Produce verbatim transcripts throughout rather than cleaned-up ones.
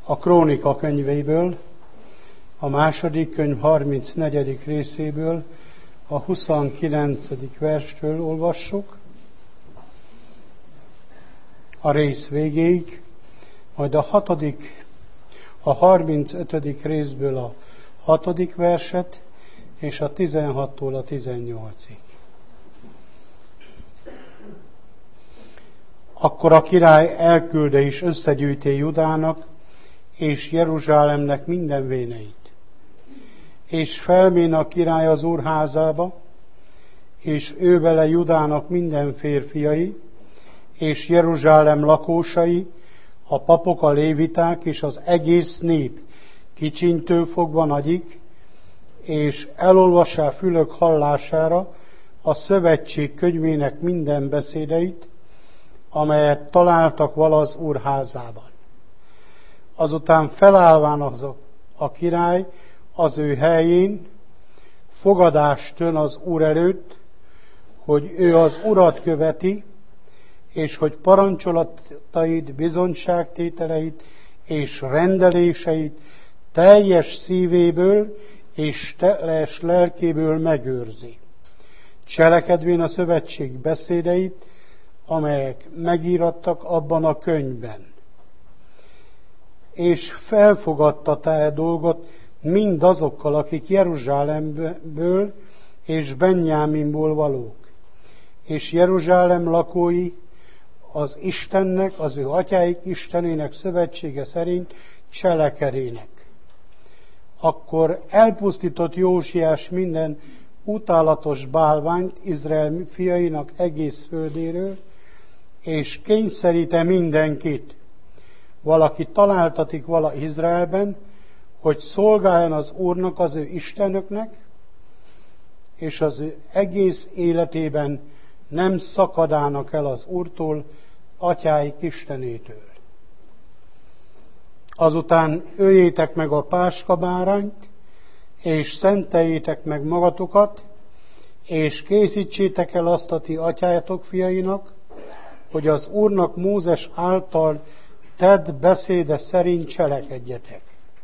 A Krónika könyvéből, a második könyv harmincnegyedik részéből, a huszonkilencedik verstől olvassuk a rész végéig, majd a hatodik, a harmincötödik részből a hatodik verset, és a tizenhattól a tizennyolcig. Akkor a király elkülde is összegyűjté Judának és Jeruzsálemnek minden véneit. És felmén a király az Úr házába, és ő vele Judának minden férfiai, és Jeruzsálem lakósai, a papok, a léviták, és az egész nép, kicsintől fogva nagyig, és elolvassá fülök hallására a szövetség könyvének minden beszédeit, amelyet találtak vala az Úr házában. Azután felállván azok a király az ő helyén, fogadást tön az Úr előtt, hogy ő az Urat követi, és hogy parancsolatait, bizonyságtételeit és rendeléseit teljes szívéből és teljes lelkéből megőrzi, cselekedvén a szövetség beszédeit, amelyek megírattak abban a könyvben. És felfogadta e dolgot mindazokkal, akik Jeruzsálemből és Benjáminból valók, és Jeruzsálem lakói az Istennek, az ő atyáik Istenének szövetsége szerint cselekedének. Akkor elpusztított Jósiás minden utálatos bálványt Izrael fiainak egész földéről, és kényszeríte mindenkit, valaki találtatik vala Izraelben, hogy szolgáljon az Úrnak, az ő Istenöknek, és az ő egész életében nem szakadának el az Úrtól, atyáik Istenétől. Azután öljétek meg a páskabárányt, és szenteljétek meg magatokat, és készítsétek el azt a ti atyátok fiainak, hogy az Úrnak Mózes által tett beszéde szerint cselekedjetek.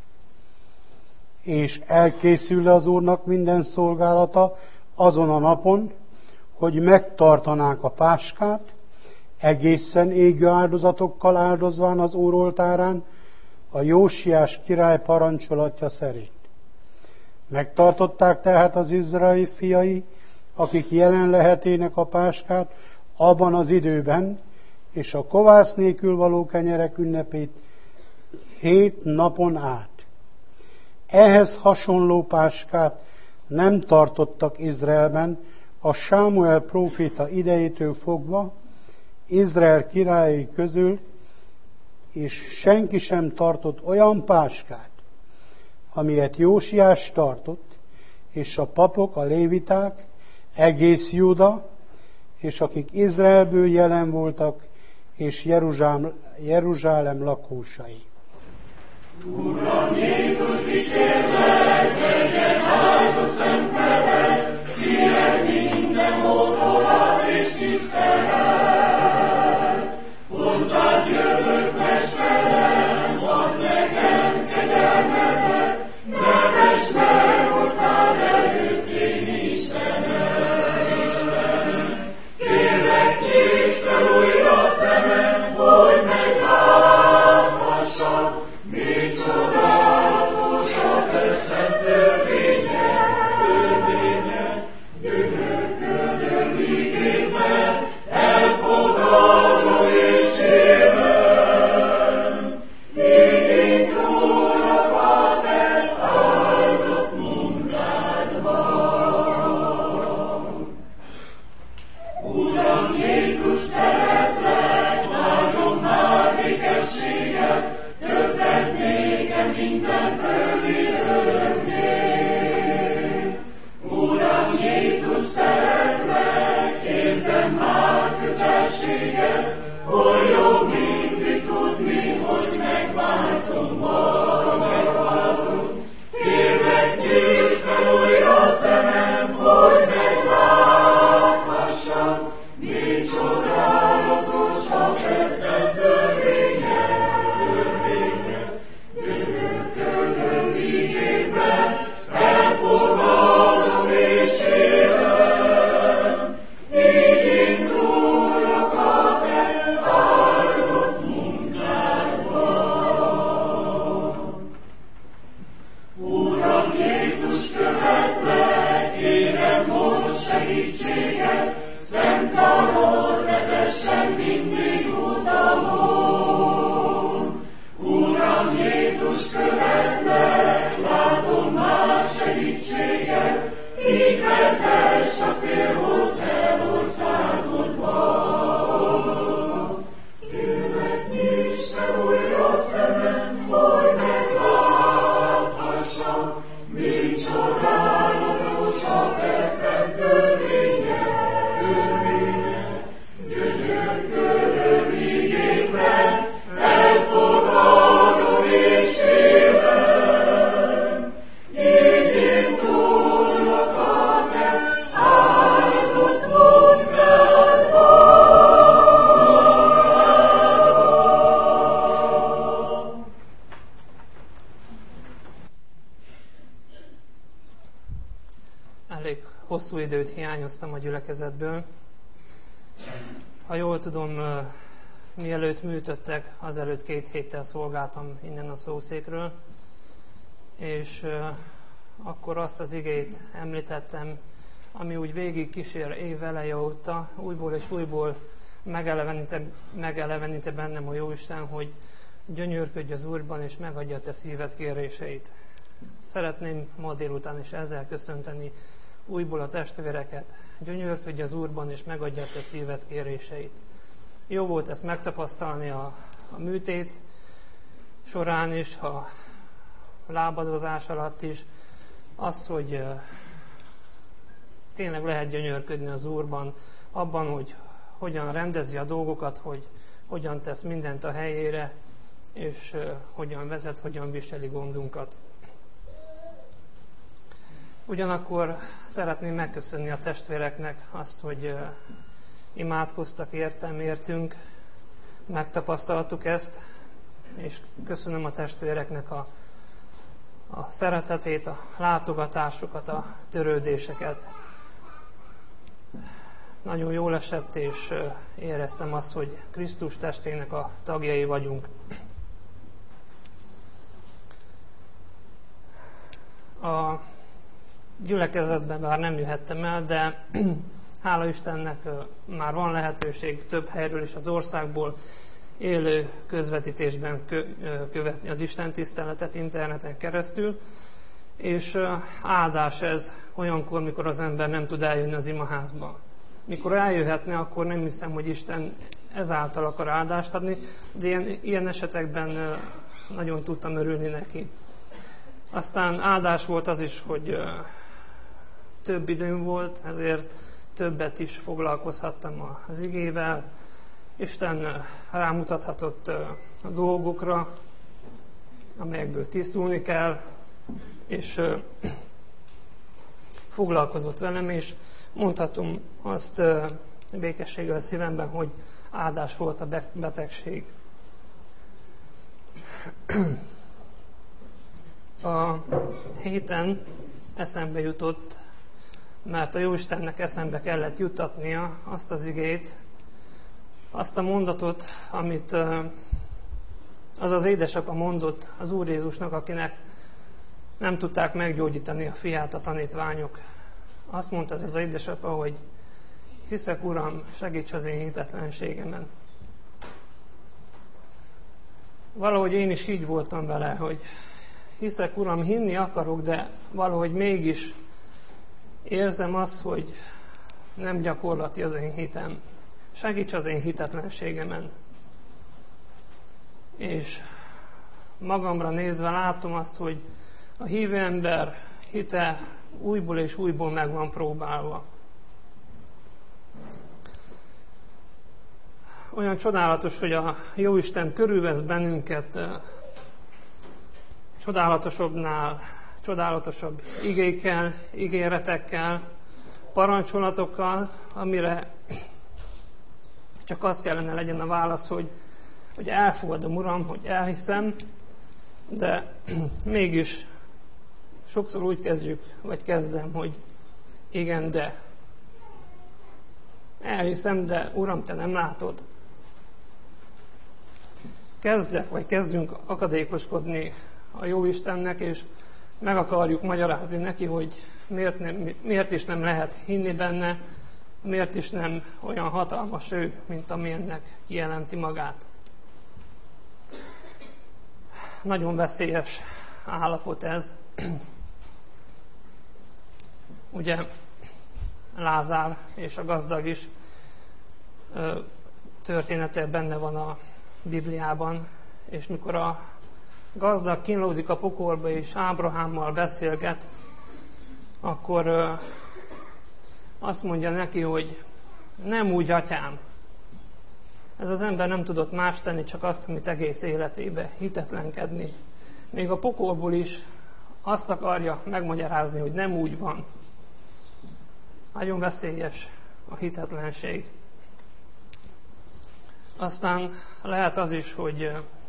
És elkészül az Úrnak minden szolgálata azon a napon, hogy megtartanák a páskát, egészen égő áldozatokkal áldozván az Úr oltárán, a Jósiás király parancsolatja szerint. Megtartották tehát az izraeli fiai, akik jelen lehetének a páskát abban az időben, és a kovász nélkül való kenyerek ünnepét hét napon át. Ehhez hasonló páskát nem tartottak Izraelben a Sámuel próféta idejétől fogva, Izrael királyai közül, és senki sem tartott olyan páskát, amilyet Jósiás tartott, és a papok, a léviták, egész Júda, és akik Izraelből jelen voltak, és Jeruzsálem, Jeruzsálem lakósai. Uram Jézus, dicsérlek, legyen áldott szent neved, szíved minden hódolat és tisztelet. Hozzád jövök, mesterem, add nekem kegyelmezet, nevesd meg hozzád előtt én Istenem, Istenem. Kérlek, nyisd fel újra szemem, hogy megláthassam, mi csodálatos a te szent törvényed, Hosszú időt hiányoztam a gyülekezetből. Ha jól tudom, mielőtt műtöttek, azelőtt két héttel szolgáltam innen a szószékről, és akkor azt az igét említettem, ami úgy végig kísér év eleje óta, újból és újból megelevenítette, megelevenítette bennem a Jóisten, hogy gyönyörködj az Úrban, és megadja a te szíved kéréseit. Szeretném ma délután is ezzel köszönteni újból a testvéreket, gyönyörködj az Úrban, és megadja a te szíved kéréseit. Jó volt ezt megtapasztalni a, a műtét során is, a lábadozás alatt is, az, hogy uh, tényleg lehet gyönyörködni az Úrban, abban, hogy hogyan rendezi a dolgokat, hogy hogyan tesz mindent a helyére, és uh, hogyan vezet, hogyan viseli gondunkat. Ugyanakkor szeretném megköszönni a testvéreknek azt, hogy uh, imádkoztak értem, értünk, megtapasztaltuk ezt, és köszönöm a testvéreknek a, a szeretetét, a látogatásokat, a törődéseket. Nagyon jól esett, és uh, éreztem azt, hogy Krisztus testének a tagjai vagyunk. A gyülekezetben bár nem jöhettem el, de hála Istennek már van lehetőség több helyről is az országból élő közvetítésben követni az istentiszteletet interneten keresztül, és áldás ez olyankor, mikor az ember nem tud eljönni az imaházba. Mikor eljöhetne, akkor nem hiszem, hogy Isten ezáltal akar áldást adni, de ilyen, ilyen esetekben nagyon tudtam örülni neki. Aztán áldás volt az is, hogy több időm volt, ezért többet is foglalkozhattam az igével. Isten rámutathatott a dolgokra, amelyekből tisztulni kell, és foglalkozott velem, és mondhatom azt békességgel a szívemben, hogy áldás volt a betegség. A héten eszembe jutott, mert a Jóistennek eszembe kellett juttatnia azt az igét, azt a mondatot, amit az az édesapa mondott az Úr Jézusnak, akinek nem tudták meggyógyítani a fiát a tanítványok. Azt mondta ez az édesapa, hogy hiszek, Uram, segíts az én hitetlenségemen. Valahogy én is így voltam vele, hogy hiszek, Uram, hinni akarok, de valahogy mégis érzem azt, hogy nem gyakorlati az én hitem. Segíts az én hitetlenségemen. És magamra nézve látom azt, hogy a hívő ember hite újból és újból meg van próbálva. Olyan csodálatos, hogy a Jóisten körülvesz bennünket csodálatosabbnál, csodálatosabb igékkel, ígéretekkel, parancsolatokkal, amire csak az kellene legyen a válasz, hogy, hogy elfogadom, Uram, hogy elhiszem, de mégis sokszor úgy kezdjük, vagy kezdem, hogy igen, de elhiszem, de Uram, te nem látod. Kezdek, vagy kezdünk akadékoskodni a Jóistennek, és meg akarjuk magyarázni neki, hogy miért, nem, miért is nem lehet hinni benne, miért is nem olyan hatalmas ő, mint amilyennek kijelenti magát. nagyon veszélyes állapot ez. Ugye Lázár és a gazdag is története benne van a Bibliában, és mikor a gazdag kínlódik a pokolba és Ábrahámmal beszélget, akkor azt mondja neki, hogy nem úgy, atyám. Ez az ember nem tudott más tenni, csak azt, amit egész életébe hitetlenkedni. Még a pokolból is azt akarja megmagyarázni, hogy nem úgy van. Nagyon veszélyes a hitetlenség. Aztán lehet az is, hogy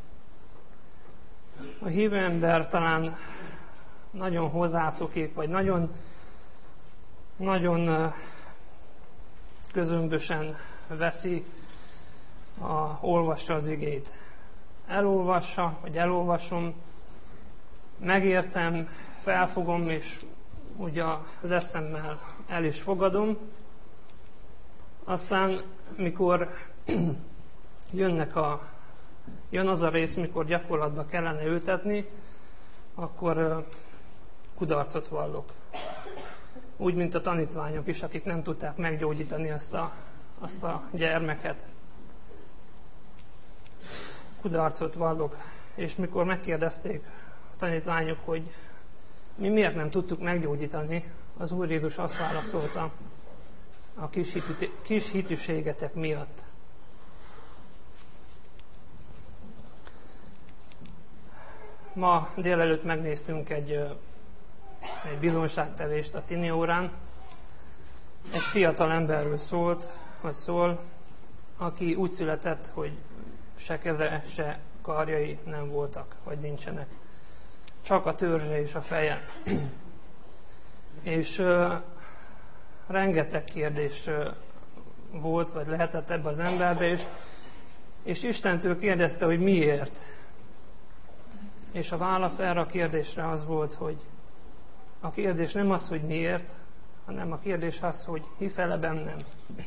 a hívő ember talán nagyon hozzászokik, vagy nagyon, nagyon közömbösen veszi, a, olvassa az igét. Elolvassa, vagy elolvasom, megértem, felfogom, és ugye az eszemmel el is fogadom. Aztán, mikor jönnek a, jön az a rész, mikor gyakorlatba kellene ültetni, akkor kudarcot vallok. Úgy, mint a tanítványok is, akik nem tudták meggyógyítani azt a, azt a gyermeket. Kudarcot vallok. És mikor megkérdezték a tanítványok, hogy mi miért nem tudtuk meggyógyítani, az Úr Jézus azt válaszolta, a kis, hitű, kis hitűségetek miatt. Ma délelőtt megnéztünk egy, egy bizonságtevést a tini órán. Egy fiatal emberről szólt, vagy szól, aki úgy született, hogy se keze, se karjai nem voltak, vagy nincsenek. Csak a törzse és a feje. És uh, rengeteg kérdés uh, volt, vagy lehetett ebbe az emberbe, és, és Istentől kérdezte, hogy miért. És a válasz erre a kérdésre az volt, hogy a kérdés nem az, hogy miért, hanem a kérdés az, hogy hiszel-e bennem.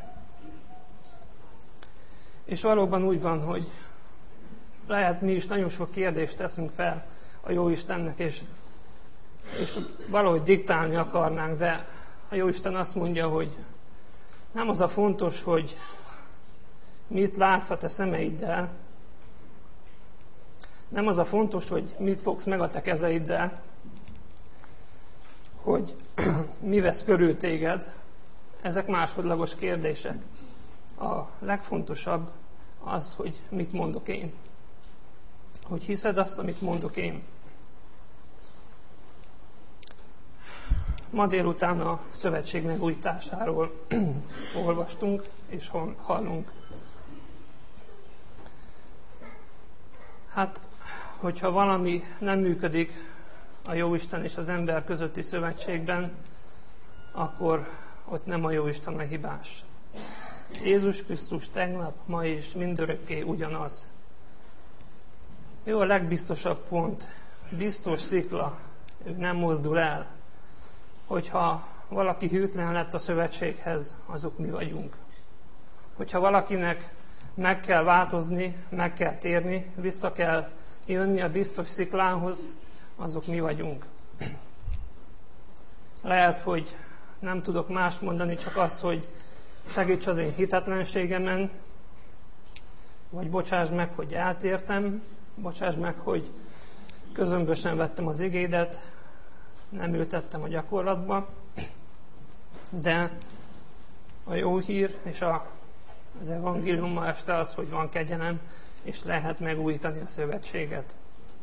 És valóban úgy van, hogy lehet mi is nagyon sok kérdést teszünk fel a Jóistennek, és, és valahogy diktálni akarnánk, de a Jóisten azt mondja, hogy nem az a fontos, hogy mit látsz a te szemeiddel, nem az a fontos, hogy mit fogsz meg a te kezeiddel, hogy mi vesz körül téged, ezek másodlagos kérdések. A legfontosabb az, hogy mit mondok én. Hogy hiszed azt, amit mondok én. Ma délután a szövetség megújításáról olvastunk és hallunk. Hát, hogyha valami nem működik a Jóisten és az ember közötti szövetségben, akkor ott nem a Jóisten a hibás. Jézus Krisztus tegnap, ma és mindörökké ugyanaz. Ő a legbiztosabb pont, biztos szikla, ő nem mozdul el. Hogyha valaki hűtlen lett a szövetséghez, azok mi vagyunk. Hogyha valakinek meg kell változni, meg kell térni, vissza kell jönni a biztos sziklához, azok mi vagyunk. Lehet, hogy nem tudok más mondani, csak az, hogy segíts az én hitetlenségemen, vagy bocsáss meg, hogy eltértem, bocsáss meg, hogy közömbösen vettem az igédet, nem ültettem a gyakorlatba, de a jó hír és a, az evangélium ma este az, hogy van kegyelem, és lehet megújítani a szövetséget.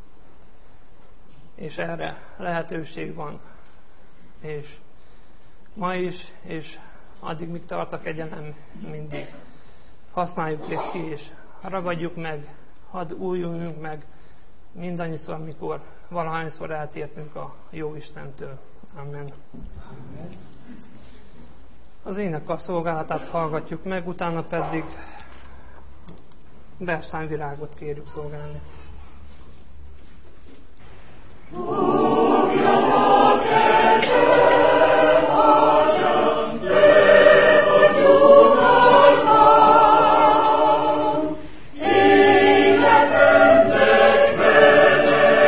És erre lehetőség van. És ma is, és addig, míg tart a kegyelem, mindig használjuk ezt ki, és ragadjuk meg, hadd újuljunk meg mindannyiszor, amikor valahányszor eltértünk a jó Istentől. Amen. Az énekkar szolgálatát hallgatjuk meg, utána pedig Berszányvirágot kérjük szolgálni. Életemnek vele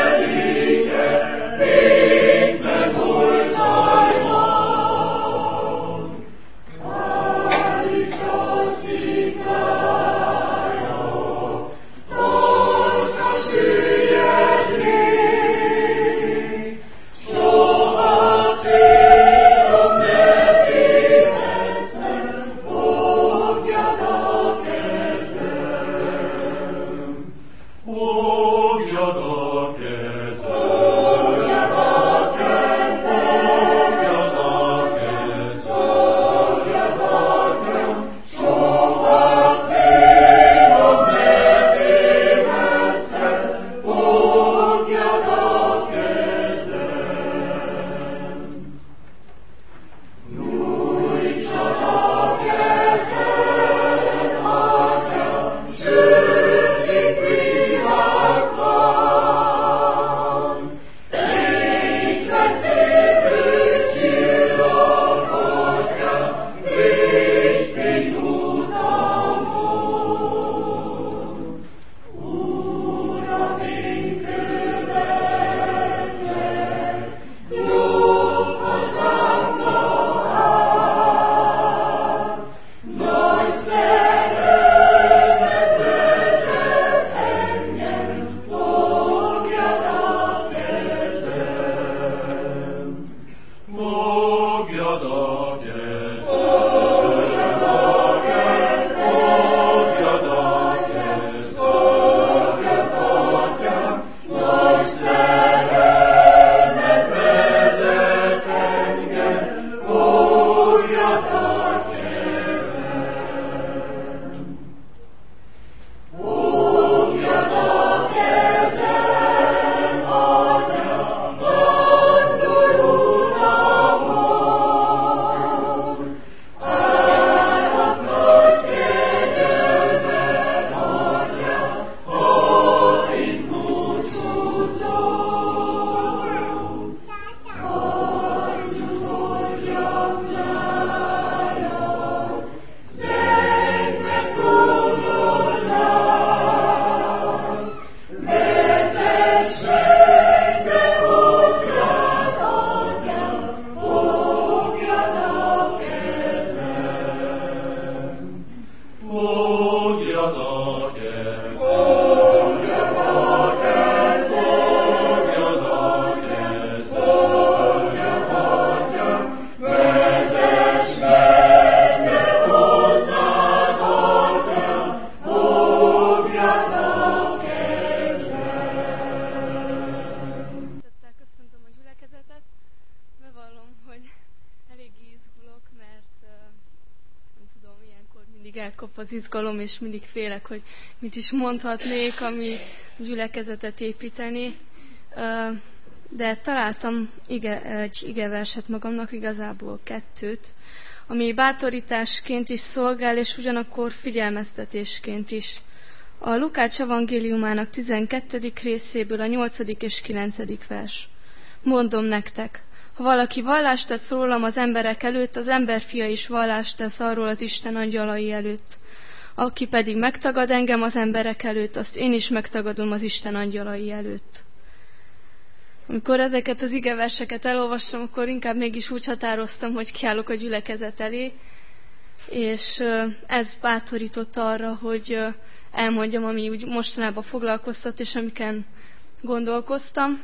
elkap az izgalom, és mindig félek, hogy mit is mondhatnék, ami gyülekezetet építeni. De találtam ige, egy igeverset magamnak, igazából kettőt, ami bátorításként is szolgál, és ugyanakkor figyelmeztetésként is. A Lukács evangéliumának tizenkettedik részéből a nyolcadik és kilencedik vers. Mondom nektek, ha valaki vallást tesz rólam az emberek előtt, az emberfia is vallást tesz arról az Isten angyalai előtt. Aki pedig megtagad engem az emberek előtt, azt én is megtagadom az Isten angyalai előtt. Amikor ezeket az igeverseket elolvastam, akkor inkább mégis úgy határoztam, hogy kiállok a gyülekezet elé, és ez bátorított arra, hogy elmondjam, ami úgy mostanában foglalkoztat, és amiken gondolkoztam.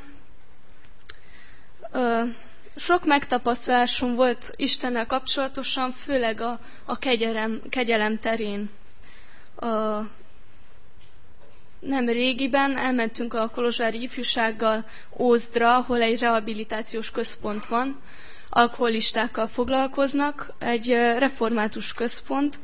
Sok megtapasztalásom volt Istennel kapcsolatosan, főleg a, a kegyelem, kegyelem terén. A, nem régiben elmentünk a kolozsvári ifjúsággal Ózdra, ahol egy rehabilitációs központ van, alkoholistákkal foglalkoznak, egy református központ,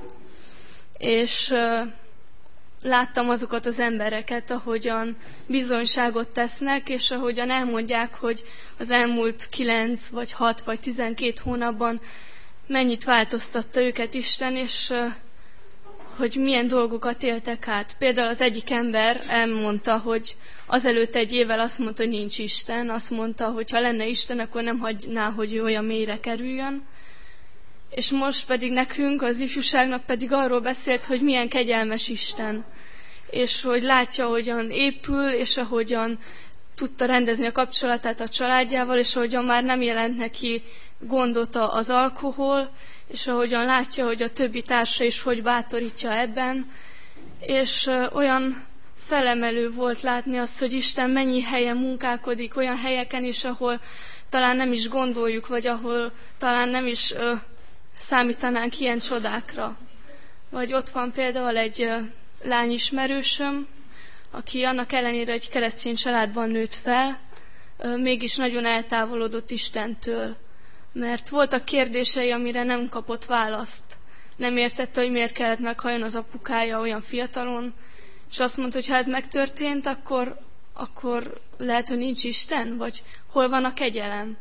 és láttam azokat az embereket, ahogyan bizonyságot tesznek, és ahogyan elmondják, hogy az elmúlt kilenc, vagy hat, vagy tizenkét hónapban mennyit változtatta őket Isten, és hogy milyen dolgokat éltek át. Például az egyik ember elmondta, hogy azelőtt egy évvel azt mondta, hogy nincs Isten, azt mondta, hogy ha lenne Isten, akkor nem hagyná, hogy ő olyan mélyre kerüljön. És most pedig nekünk, az ifjúságnak pedig arról beszélt, hogy milyen kegyelmes Isten. És hogy látja, ahogyan épül, és ahogyan tudta rendezni a kapcsolatát a családjával, és ahogyan már nem jelent neki gondot az alkohol, és ahogyan látja, hogy a többi társa is hogy bátorítja ebben. És olyan felemelő volt látni azt, hogy Isten mennyi helyen munkálkodik, olyan helyeken is, ahol talán nem is gondoljuk, vagy ahol talán nem is ö, számítanánk ilyen csodákra. Vagy ott van például egy ö, lányismerősöm, aki annak ellenére egy keresztény családban nőtt fel, ö, mégis nagyon eltávolodott Istentől. Mert voltak kérdései, amire nem kapott választ. Nem értette, hogy miért kellett meghalljon az apukája olyan fiatalon, és azt mondta, hogy ha ez megtörtént, akkor, akkor lehet, hogy nincs Isten, vagy hol van a kegyelem.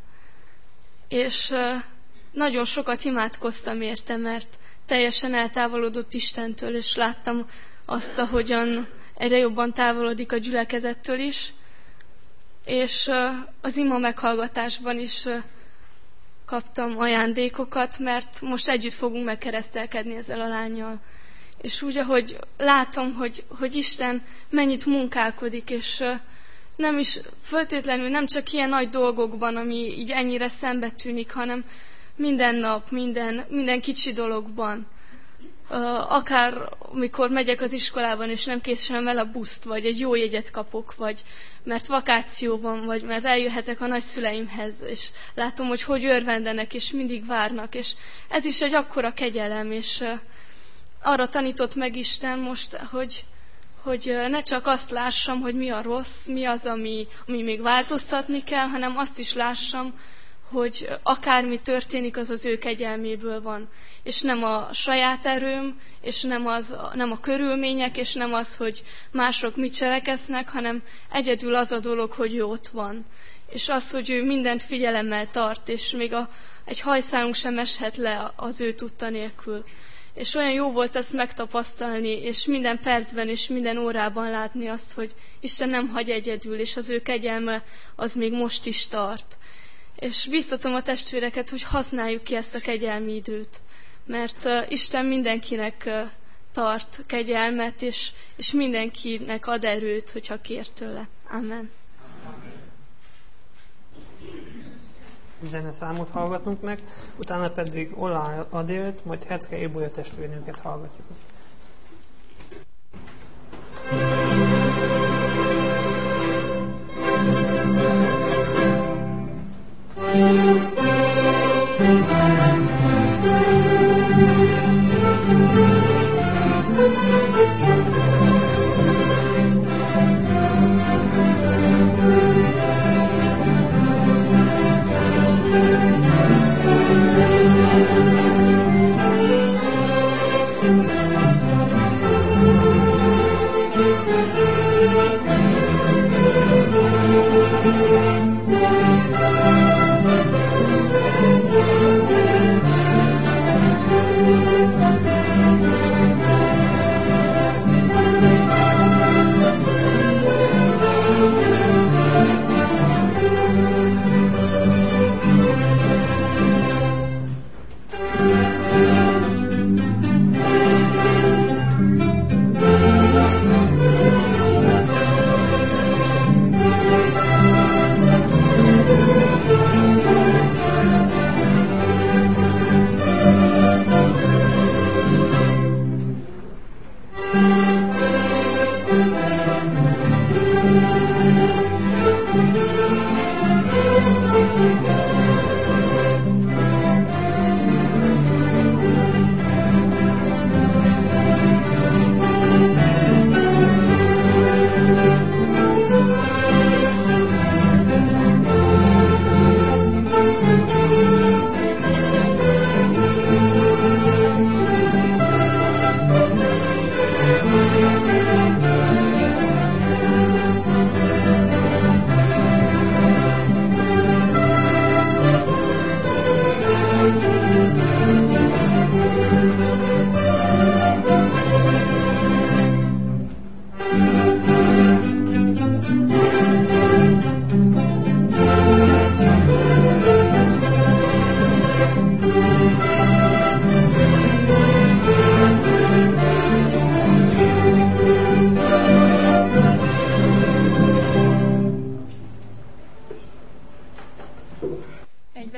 És nagyon sokat imádkoztam érte, mert teljesen eltávolodott Istentől, és láttam azt, ahogyan egyre jobban távolodik a gyülekezettől is, és az ima meghallgatásban is kaptam ajándékokat, mert most együtt fogunk megkeresztelkedni ezzel a lánnyal. És úgy, ahogy látom, hogy, hogy Isten mennyit munkálkodik, és nem is feltétlenül nem csak ilyen nagy dolgokban, ami így ennyire szembe tűnik, hanem minden nap, minden, minden kicsi dologban. Akár amikor megyek az iskolában, és nem készülöm el a buszt, vagy egy jó jegyet kapok, vagy mert vakáció van, vagy mert eljöhetek a nagyszüleimhez, és látom, hogy hogy örvendenek, és mindig várnak, és ez is egy akkora kegyelem, és arra tanított meg Isten most, hogy, hogy ne csak azt lássam, hogy mi a rossz, mi az, ami, ami még változtatni kell, hanem azt is lássam, hogy akármi történik, az az ő kegyelméből van. És nem a saját erőm, és nem, az, nem a körülmények, és nem az, hogy mások mit cselekeznek, hanem egyedül az a dolog, hogy ő ott van. És az, hogy ő mindent figyelemmel tart, és még a, egy hajszálunk sem eshet le az ő tudta nélkül. És olyan jó volt ezt megtapasztalni, és minden percben és minden órában látni azt, hogy Isten nem hagy egyedül, és az ő kegyelme az még most is tart. És biztatom a testvéreket, hogy használjuk ki ezt a kegyelmi időt, mert uh, Isten mindenkinek uh, tart kegyelmet, és, és mindenkinek ad erőt, hogyha kér tőle. Amen. Zeneszámot hallgatunk meg, utána pedig Ola Adélt, majd Hetke Ébolya testvérnőket hallgatjuk. Thank you.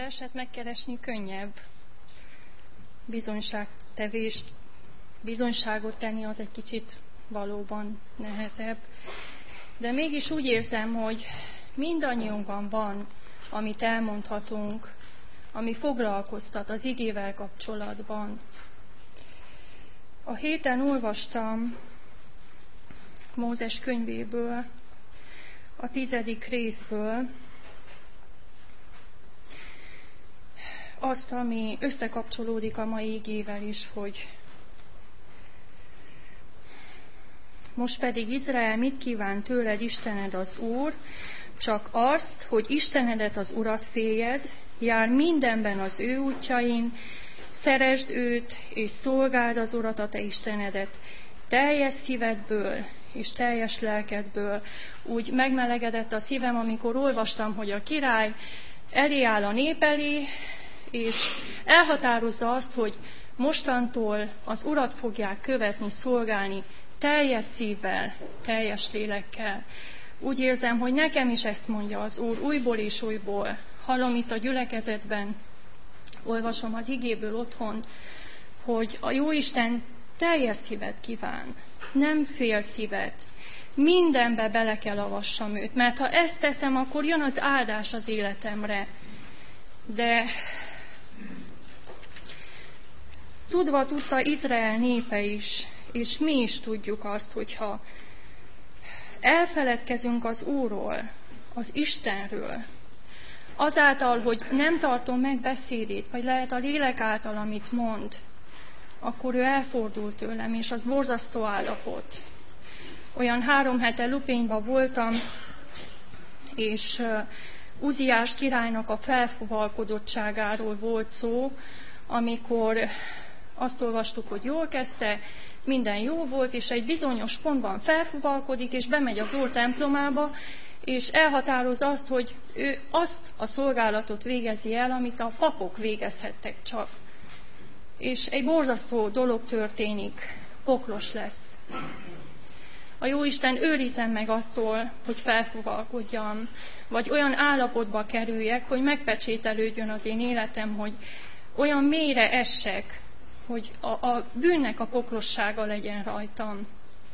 verset megkeresni könnyebb. Bizonyságtevést, bizonyságot tenni az egy kicsit valóban nehezebb. De mégis úgy érzem, hogy mindannyiunkban van, amit elmondhatunk, ami foglalkoztat az igével kapcsolatban. A héten olvastam Mózes könyvéből, a tizedik részből, azt, ami összekapcsolódik a mai igével is, hogy most pedig Izrael, mit kíván tőled Istened az Úr, csak azt, hogy Istenedet az Urat féljed, jár mindenben az ő útjain, szeresd őt, és szolgáld az Urat, a te Istenedet, teljes szívedből és teljes lelkedből. Úgy megmelegedett a szívem, amikor olvastam, hogy a király elé áll a nép elé, és elhatározza azt, hogy mostantól az Urat fogják követni, szolgálni teljes szívvel, teljes lélekkel. Úgy érzem, hogy nekem is ezt mondja az Úr újból és újból. Hallom itt a gyülekezetben, olvasom az igéből otthon, hogy a Jóisten teljes szívet kíván, nem fél szívet. Mindenbe bele kell avassam őt, mert ha ezt teszem, akkor jön az áldás az életemre. De tudva tudta Izrael népe is, és mi is tudjuk azt, hogyha elfeledkezünk az Úrról, az Istenről, azáltal, hogy nem tartom meg beszédét, vagy lehet a lélek által, amit mond, akkor ő elfordul tőlem, és az borzasztó állapot. Olyan három hete Lupényban voltam, és Uziás királynak a felfuvalkodottságáról volt szó, amikor azt olvastuk, hogy jól kezdte, minden jó volt, és egy bizonyos pontban felfuvalkodik, és bemegy az Úr templomába, és elhatározza azt, hogy ő azt a szolgálatot végezi el, amit a papok végezhettek csak. És egy borzasztó dolog történik, poklos lesz. A Jóisten őrizzen meg attól, hogy felfuvalkodjam, vagy olyan állapotba kerüljek, hogy megpecsételődjön az én életem, hogy olyan mélyre essek, hogy a, a bűnnek a poklossága legyen rajtam.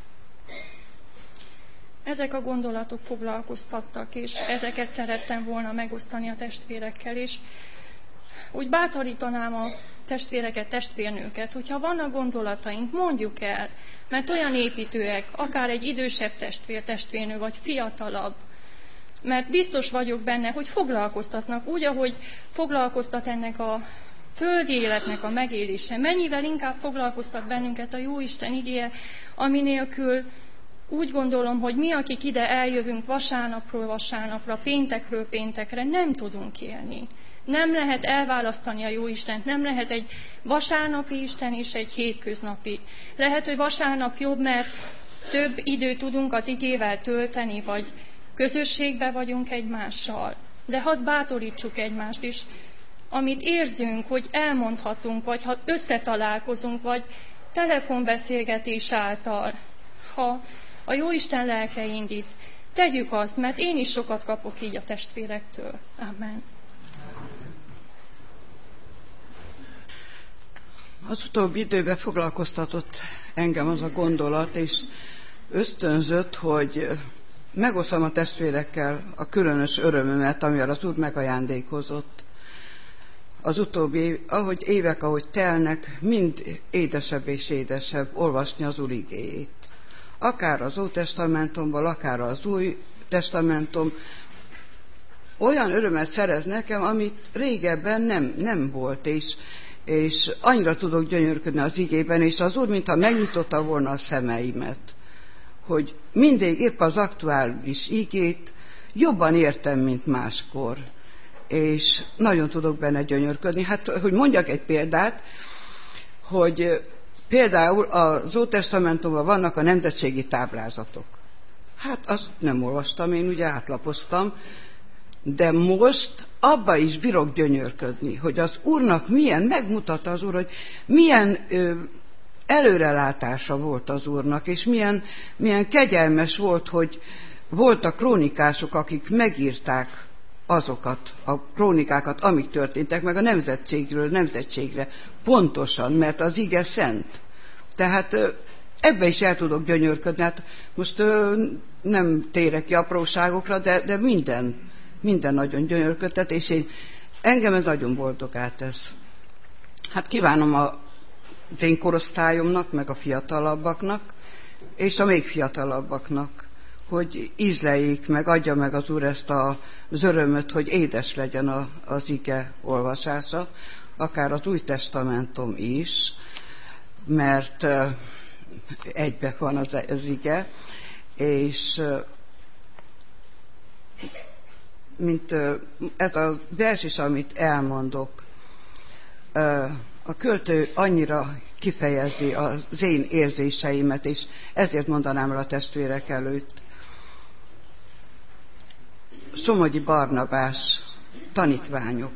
Ezek a gondolatok foglalkoztattak, és ezeket szerettem volna megosztani a testvérekkel, és úgy bátorítanám a testvéreket, testvérnőket, hogyha vannak gondolataink, mondjuk el, mert olyan építőek, akár egy idősebb testvér, testvérnő, vagy fiatalabb, mert biztos vagyok benne, hogy foglalkoztatnak úgy, ahogy foglalkoztat ennek a földi életnek a megélése. Mennyivel inkább foglalkoztat bennünket a Jóisten igéje, ami nélkül úgy gondolom, hogy mi, akik ide eljövünk vasárnapról vasárnapra, péntekről péntekre, nem tudunk élni. Nem lehet elválasztani a Jóistent, nem lehet egy vasárnapi Isten és egy hétköznapi. Lehet, hogy vasárnap jobb, mert több időt tudunk az igével tölteni, vagy közösségben vagyunk egymással. De hadd bátorítsuk egymást is, amit érzünk, hogy elmondhatunk, vagy ha összetalálkozunk, vagy telefonbeszélgetés által, ha a Jóisten lelke indít, tegyük azt, mert én is sokat kapok így a testvérektől. Amen. Az utóbbi időben foglalkoztatott engem az a gondolat, és ösztönzött, hogy megosztam a testvérekkel a különös örömömet, amivel az Úr megajándékozott. Az utóbbi, ahogy évek, ahogy telnek, mind édesebb és édesebb olvasni az Úr igéjét. Akár az Ótestamentumból, akár az Új Testamentum olyan örömet szerez nekem, amit régebben nem, nem volt, és, és annyira tudok gyönyörködni az igében, és az Úr, mintha megnyitotta volna a szemeimet, hogy mindig épp az aktuális igét jobban értem, mint máskor. És nagyon tudok benne gyönyörködni. Hát, hogy mondjak egy példát, hogy például az Ótestamentumban vannak a nemzetségi táblázatok. Hát azt nem olvastam, én ugye átlapoztam, de most abba is bírok gyönyörködni, hogy az Úrnak milyen, megmutatta az Úr, hogy milyen ö, előrelátása volt az Úrnak, és milyen, milyen kegyelmes volt, hogy voltak krónikások, akik megírták azokat a krónikákat, amik történtek, meg a nemzetségről nemzetségre pontosan, mert az ige szent. Tehát ebbe is el tudok gyönyörködni. Hát most nem térek ki apróságokra, de, de minden, minden nagyon gyönyörködtet, és én, engem ez nagyon boldogát tesz. Hát kívánom a az én korosztályomnak, meg a fiatalabbaknak, és a még fiatalabbaknak, hogy ízleljék meg, adja meg az Úr ezt az örömöt, hogy édes legyen a, az ige olvasása, akár az Új Testamentum is, mert egybe van az, az ige, és mint ez a vers is, amit elmondok, a költő annyira kifejezi az én érzéseimet, és ezért mondanám el a testvérek előtt. Somogyi Barnabás, tanítványok.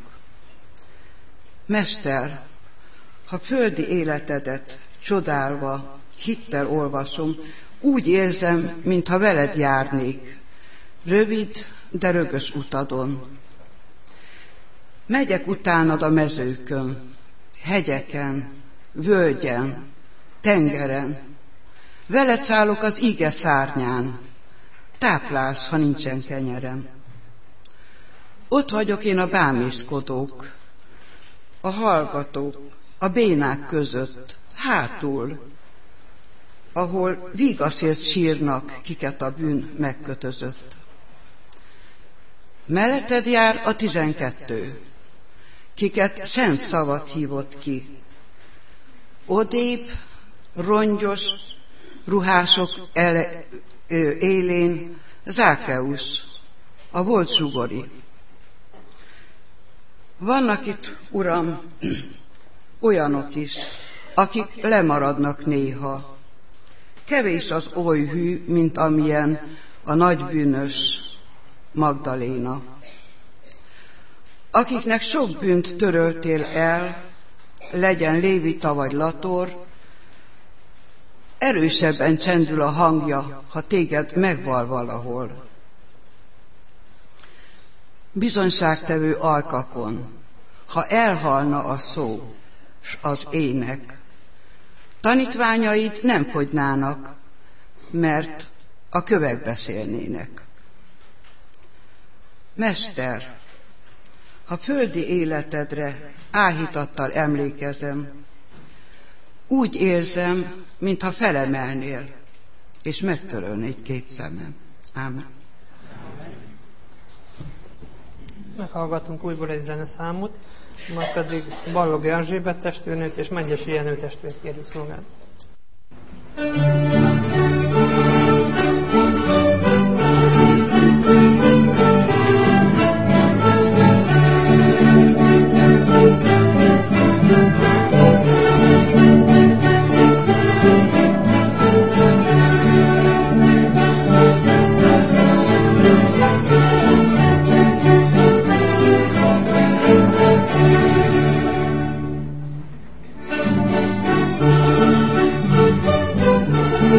Mester, ha földi életedet csodálva, hittel olvasom, úgy érzem, mintha veled járnék, rövid, de rögös utadon. Megyek utánad a mezőkön, hegyeken, völgyen, tengeren. Veled szállok az ige szárnyán, táplálsz, ha nincsen kenyerem. Ott vagyok én a bámészkodók, a hallgatók, a bénák között, hátul, ahol vígaszért sírnak, kiket a bűn megkötözött. Melletted jár a tizenkettő, kiket szent szavat hívott ki. Odébb, rongyos ruhások ele, ö, élén Zákeus, a volt zsugori. Vannak itt, Uram, olyanok is, akik lemaradnak néha. Kevés az oly hű, mint amilyen a nagybűnös Magdaléna. Akiknek sok bűnt töröltél el, legyen lévita vagy lator, erősebben csendül a hangja, ha téged megval valahol. Bizonyságtevő alkakon, ha elhalna a szó, s az ének, tanítványaid nem fogynának, mert a kövek beszélnének. Mester, ha földi életedre áhítattal emlékezem, úgy érzem, mintha felemelnél, és megtörölnéd két szemem. Ámen. Meghallgatunk újból egy zeneszámot, majd pedig Balog Erzsébet testvérnőt és Mengyesi Jenő testvért kérjük szolgálni. Thank you.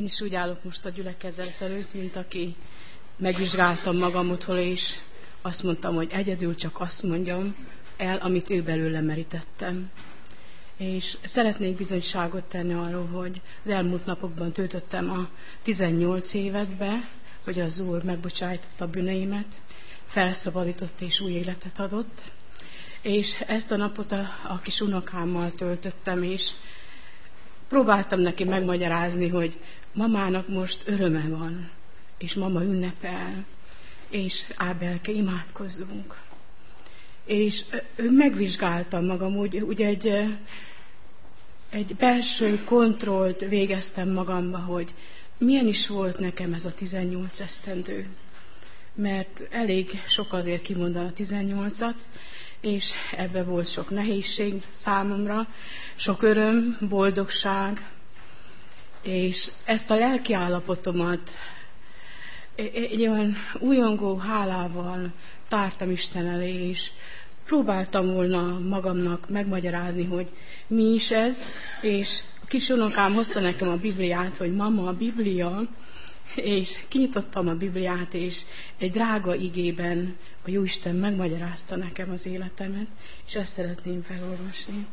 Én is úgy állok most a gyülekezet előtt, mint aki megvizsgáltam magam otthon, és azt mondtam, hogy egyedül csak azt mondjam el, amit ő belőle merítettem. És szeretnék bizonyságot tenni arról, hogy az elmúlt napokban töltöttem a tizennyolc évetbe, hogy az Úr megbocsájtotta a bűneimet, felszabadított és új életet adott. És ezt a napot a, a kis unokámmal töltöttem, és próbáltam neki megmagyarázni, hogy mamának most öröme van, és mama ünnepel, és Ábelke, imádkozzunk. És megvizsgáltam magam, úgy, úgy egy, egy belső kontrollt végeztem magamba, hogy milyen is volt nekem ez a tizennyolc esztendő. Mert elég sok azért kimondani a tizennyolcat, és ebbe volt sok nehézség számomra, sok öröm, boldogság, és ezt a lelki állapotomat egy olyan újongó hálával tártam Isten elé, és próbáltam volna magamnak megmagyarázni, hogy mi is ez, és a kis unokám hozta nekem a Bibliát, hogy mama, a Biblia, és kinyitottam a Bibliát, és egy drága igében a Jóisten megmagyarázta nekem az életemet, és ezt szeretném felolvasni.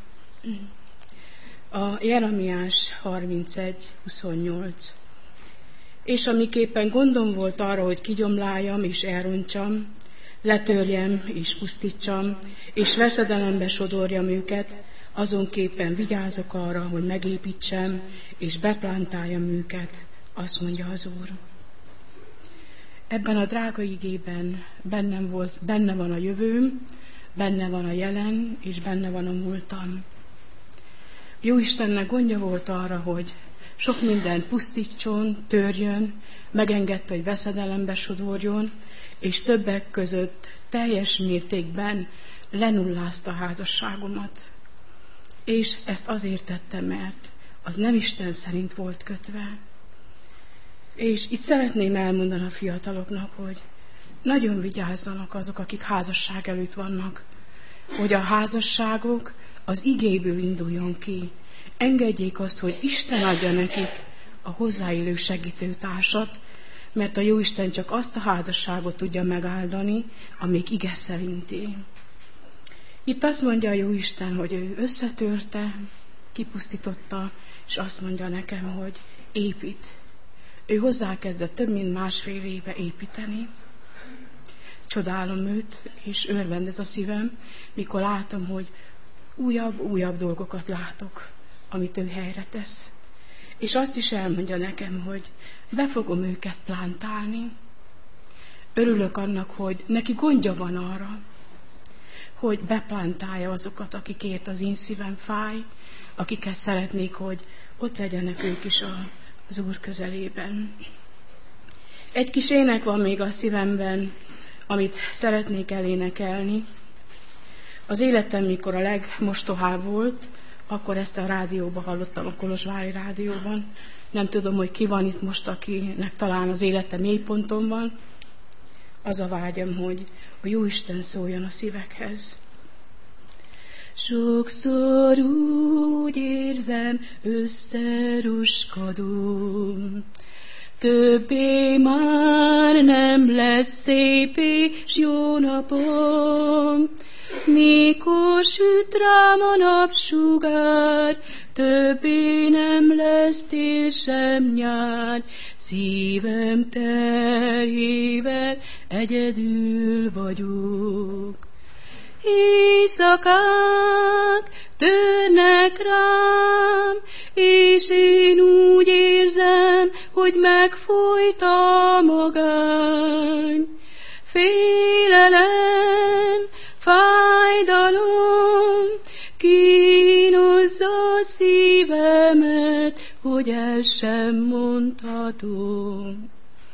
A Jeremiás harmincegy huszonnyolc. És amiképpen gondom volt arra, hogy kigyomláljam és elrontsam, letörjem és pusztítsam, és veszedelembe sodorjam őket, azonképpen vigyázok arra, hogy megépítsem, és beplantáljam őket, azt mondja az Úr. Ebben a drága igében bennem volt, benne van a jövőm, benne van a jelen, és benne van a múltam. Jóistennek gondja volt arra, hogy sok mindent pusztítson, törjön, megengedte, hogy veszedelembe sodorjon, és többek között teljes mértékben lenullázta a házasságomat. És ezt azért tette, mert az nem Isten szerint volt kötve. És itt szeretném elmondani a fiataloknak, hogy nagyon vigyázzanak azok, akik házasság előtt vannak, hogy a házasságok az igéből induljon ki. Engedjék azt, hogy Isten adja nekik a hozzáillő segítőtársat, mert a Jóisten csak azt a házasságot tudja megáldani, amíg ige szerinti. Itt azt mondja a Jóisten, hogy ő összetörte, kipusztította, és azt mondja nekem, hogy épít. Ő hozzákezdett több mint másfél éve építeni. Csodálom őt, és örvendez a szívem, mikor látom, hogy újabb, újabb dolgokat látok, amit ő helyre tesz. És azt is elmondja nekem, hogy be fogom őket plántálni. Örülök annak, hogy neki gondja van arra, hogy beplántálja azokat, akikért az én szívem fáj, akiket szeretnék, hogy ott legyenek ők is a, az Úr közelében. Egy kis ének van még a szívemben, amit szeretnék elénekelni. Az életem, mikor a legmostohább volt, akkor ezt a rádióban hallottam, a kolozsvári rádióban. Nem tudom, hogy ki van itt most, akinek talán az élete mélyponton van. Az a vágyam, hogy a Jóisten szóljon a szívekhez. Sokszor úgy érzem, összeroskadom, többé már nem lesz szép és jó napom, mikor süt rám a napsugár, többé nem lesz tél sem nyár, szívem terhével egyedül vagyok. Éjszakák törnek rám, és én úgy érzem, hogy megfojt a magány. Félelem, fájdalom, kínozza a szívemet, hogy el sem mondhatom.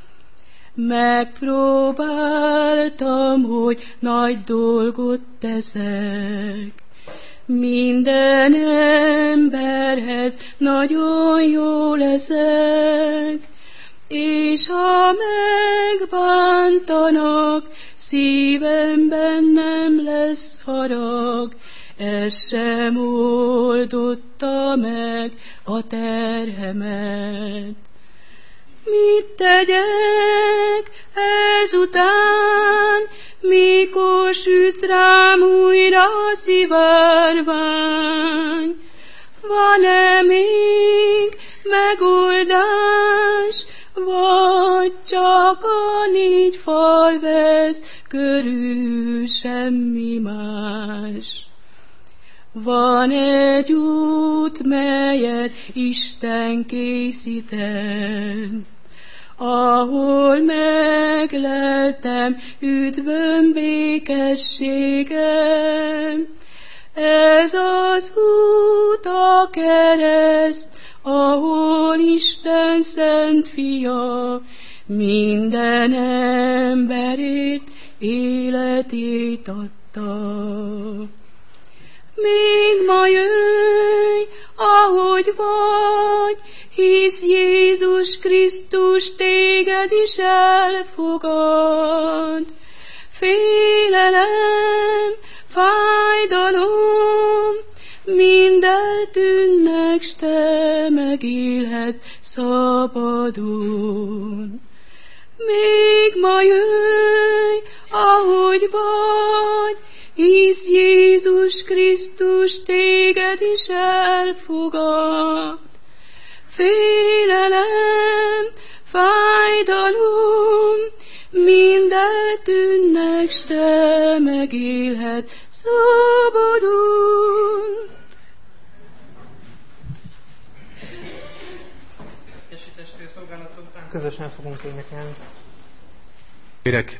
Megpróbáltam, hogy nagy dolgot teszek, minden emberhez nagyon jó leszek, és ha megbántanak, szívemben nem lesz harag, ez sem oldotta meg a terhemet. mit tegyek ezután, mikor süt rám újra a szivárvány. Van-e még megoldás, vagy csak a négy fal vesz körül, semmi más? Van egy út, melyet Isten készített, ahol megleltem üdvöm, békességem. Ez az út a kereszt, ahol Isten szent fia minden emberért életét adta. Még ma jöjj, ahogy vagy, hisz Jézus Krisztus téged is elfogad. Félelem, fájdalom, mind eltűnnek, s te megélhetsz szabadon. Még ma jöjj, ahogy vagy, hisz Jézus Krisztus téged is elfogad. Félelem, fájdalom, mind eltűnnek, s te megélhetsz szabadon. Közösen fogunk énekelni. Kérek,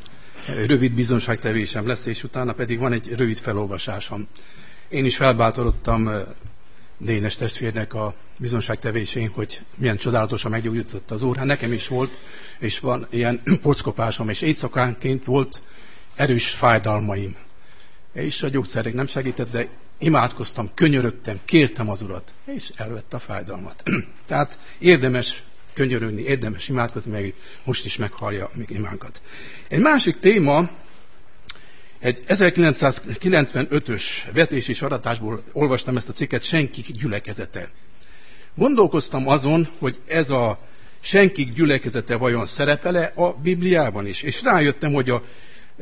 rövid bizonságtevésem lesz, és utána pedig van egy rövid felolvasásom. Én is felbátorodtam Dénes testvérnek a bizonságtevésén, hogy milyen csodálatosan meggyógyított az Úr. Hát nekem is volt, és van ilyen pockopásom, és éjszakánként volt erős fájdalmaim. És a gyógyszerek nem segített, de imádkoztam, könyörögtem, kértem az Urat, és elvette a fájdalmat. Tehát érdemes könyörögni, érdemes imádkozni, meg most is meghallja a mi imánkat. Egy másik téma, egy ezerkilencszázkilencvenötös vetés és aratásból olvastam ezt a cikket, Senkik gyülekezete. Gondolkoztam azon, hogy ez a Senkik gyülekezete vajon szerepele a Bibliában is, és rájöttem, hogy a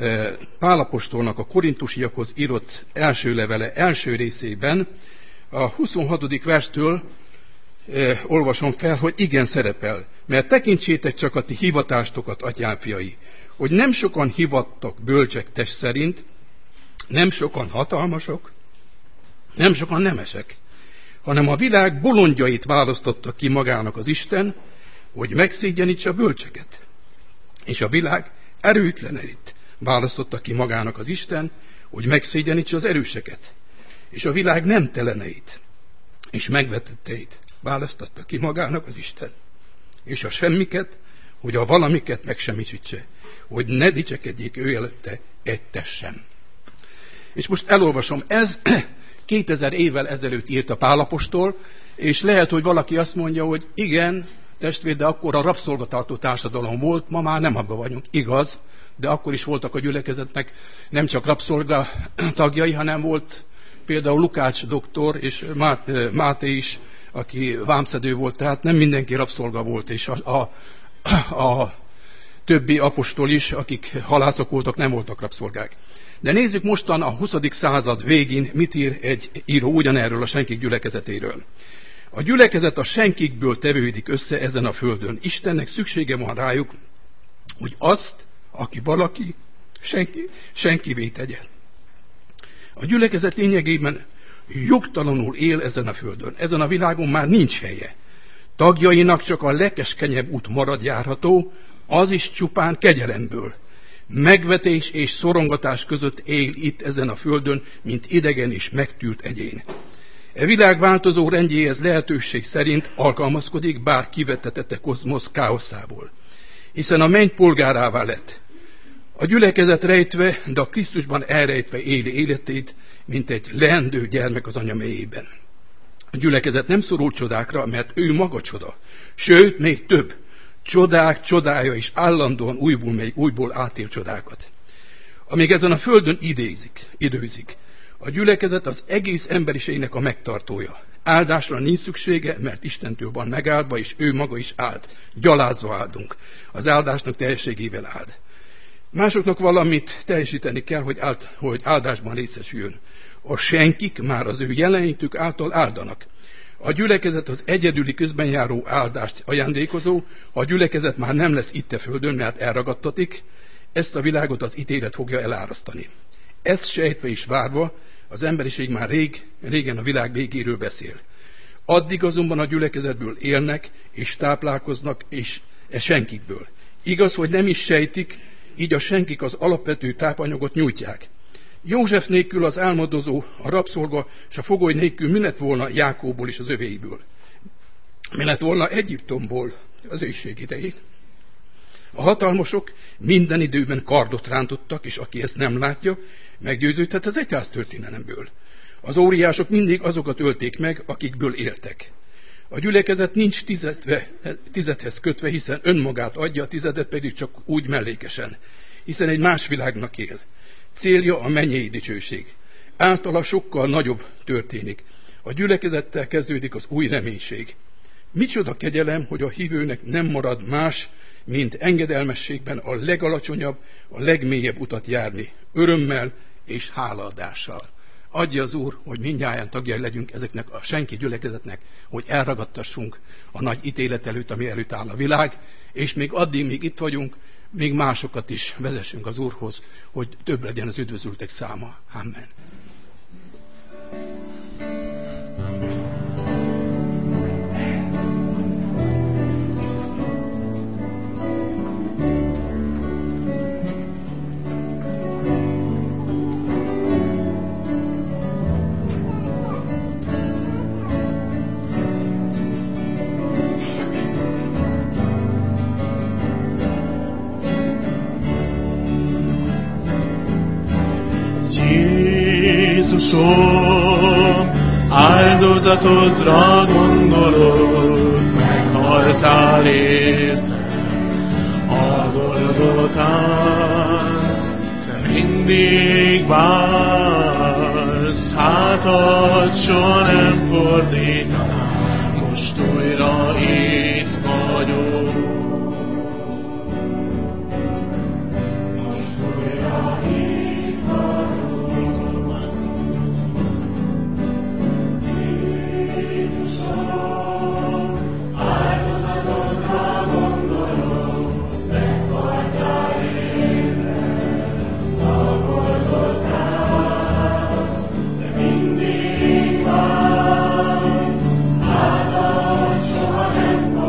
Pál apostolnak a korintusiakhoz írott első levele első részében a huszonhatodik verstől eh, olvasom fel, hogy igen szerepel, mert tekintsétek csak a ti hivatástokat, atyám fiai, hogy nem sokan hivattak bölcsek test szerint, nem sokan hatalmasok, nem sokan nemesek, hanem a világ bolondjait választotta ki magának az Isten, hogy megszégyenítse a bölcseket. És a világ erőtleneit választotta ki magának az Isten, hogy megszégyenítse az erőseket. És a világ nemteleneit és megvetetteit választotta ki magának az Isten. És a semmiket, hogy a valamiket megsemmisítse, hogy ne dicsekedjék ő előtte egy test sem. És most elolvasom, ez kétezer évvel ezelőtt írt a Pál apostol, és lehet, hogy valaki azt mondja, hogy igen, testvér, de akkor a rabszolgatartó társadalom volt, ma már nem abban vagyunk. Igaz, de akkor is voltak a gyülekezetnek nem csak rabszolga tagjai, hanem volt például Lukács doktor, és Máté is, aki vámszedő volt, tehát nem mindenki rabszolga volt, és a, a, a többi apostol is, akik halászok voltak, nem voltak rabszolgák. De nézzük mostan a huszadik század végén, mit ír egy író ugyanerről a senkik gyülekezetéről. A gyülekezet a senkikből tevődik össze ezen a földön. Istennek szüksége van rájuk, hogy azt, aki valaki, senki, senkivé tegyen. A gyülekezet lényegében jogtalanul él ezen a földön. Ezen a világon már nincs helye. Tagjainak csak a legkeskenyebb út marad járható, az is csupán kegyelemből. Megvetés és szorongatás között él itt ezen a földön, mint idegen és megtűrt egyén. E világ változó rendjéhez lehetőség szerint alkalmazkodik, bár kivetetette kozmosz káoszából. Hiszen a menny polgárává lett. A gyülekezet rejtve, de a Krisztusban elrejtve éli életét, mint egy leendő gyermek az anya mélyében. A gyülekezet nem szorul csodákra, mert ő maga csoda. Sőt, még több. Csodák csodája is állandóan újból, még újból átél csodákat. Amíg ezen a földön idézik, időzik, a gyülekezet az egész emberiségnek a megtartója. Áldásra nincs szüksége, mert Istentől van megáldva, és ő maga is áld. Gyalázva áldunk. Az áldásnak teljességével áld. Másoknak valamit teljesíteni kell, hogy, áld, hogy áldásban részesüljön. A senkik már az ő jelenlétük által áldanak. A gyülekezet az egyedüli közben járó áldást ajándékozó, ha a gyülekezet már nem lesz itt a földön, mert elragadtatik, ezt a világot az ítélet fogja elárasztani. Ezt sejtve is várva, az emberiség már rég, régen a világ végéről beszél. Addig azonban a gyülekezetből élnek, és táplálkoznak, és e senkikből. Igaz, hogy nem is sejtik, így a senkik az alapvető tápanyagot nyújtják. József nélkül az álmodozó, a rabszolga és a fogoly nélkül mi lett volna Jákóból és az övéiből? Mi lett volna Egyiptomból az éhség idején? A hatalmasok minden időben kardot rántottak, és aki ezt nem látja, meggyőződhet az egyház történelemből. Az óriások mindig azokat ölték meg, akikből éltek. A gyülekezet nincs tizedve, tizedhez kötve, hiszen önmagát adja, a tizedet pedig csak úgy mellékesen, hiszen egy más világnak él. Célja a mennyei dicsőség. Általa sokkal nagyobb történik. A gyülekezettel kezdődik az új reménység. Micsoda kegyelem, hogy a hívőnek nem marad más, mint engedelmességben a legalacsonyabb, a legmélyebb utat járni, örömmel és hálaadással. Adja az Úr, hogy mindnyájan tagjai legyünk ezeknek a senki gyülekezetnek, hogy elragadtassunk a nagy ítélet előtt, ami előtt áll a világ, és még addig, míg itt vagyunk, még másokat is vezessünk az Úrhoz, hogy több legyen az üdvözültek száma. Amen. Jézusom, áldozatodra gondolod, meghaltál értem a Golgotán. Te mindig vársz, hátad soha nem fordítanál, most újra itt vagyok. Soha nem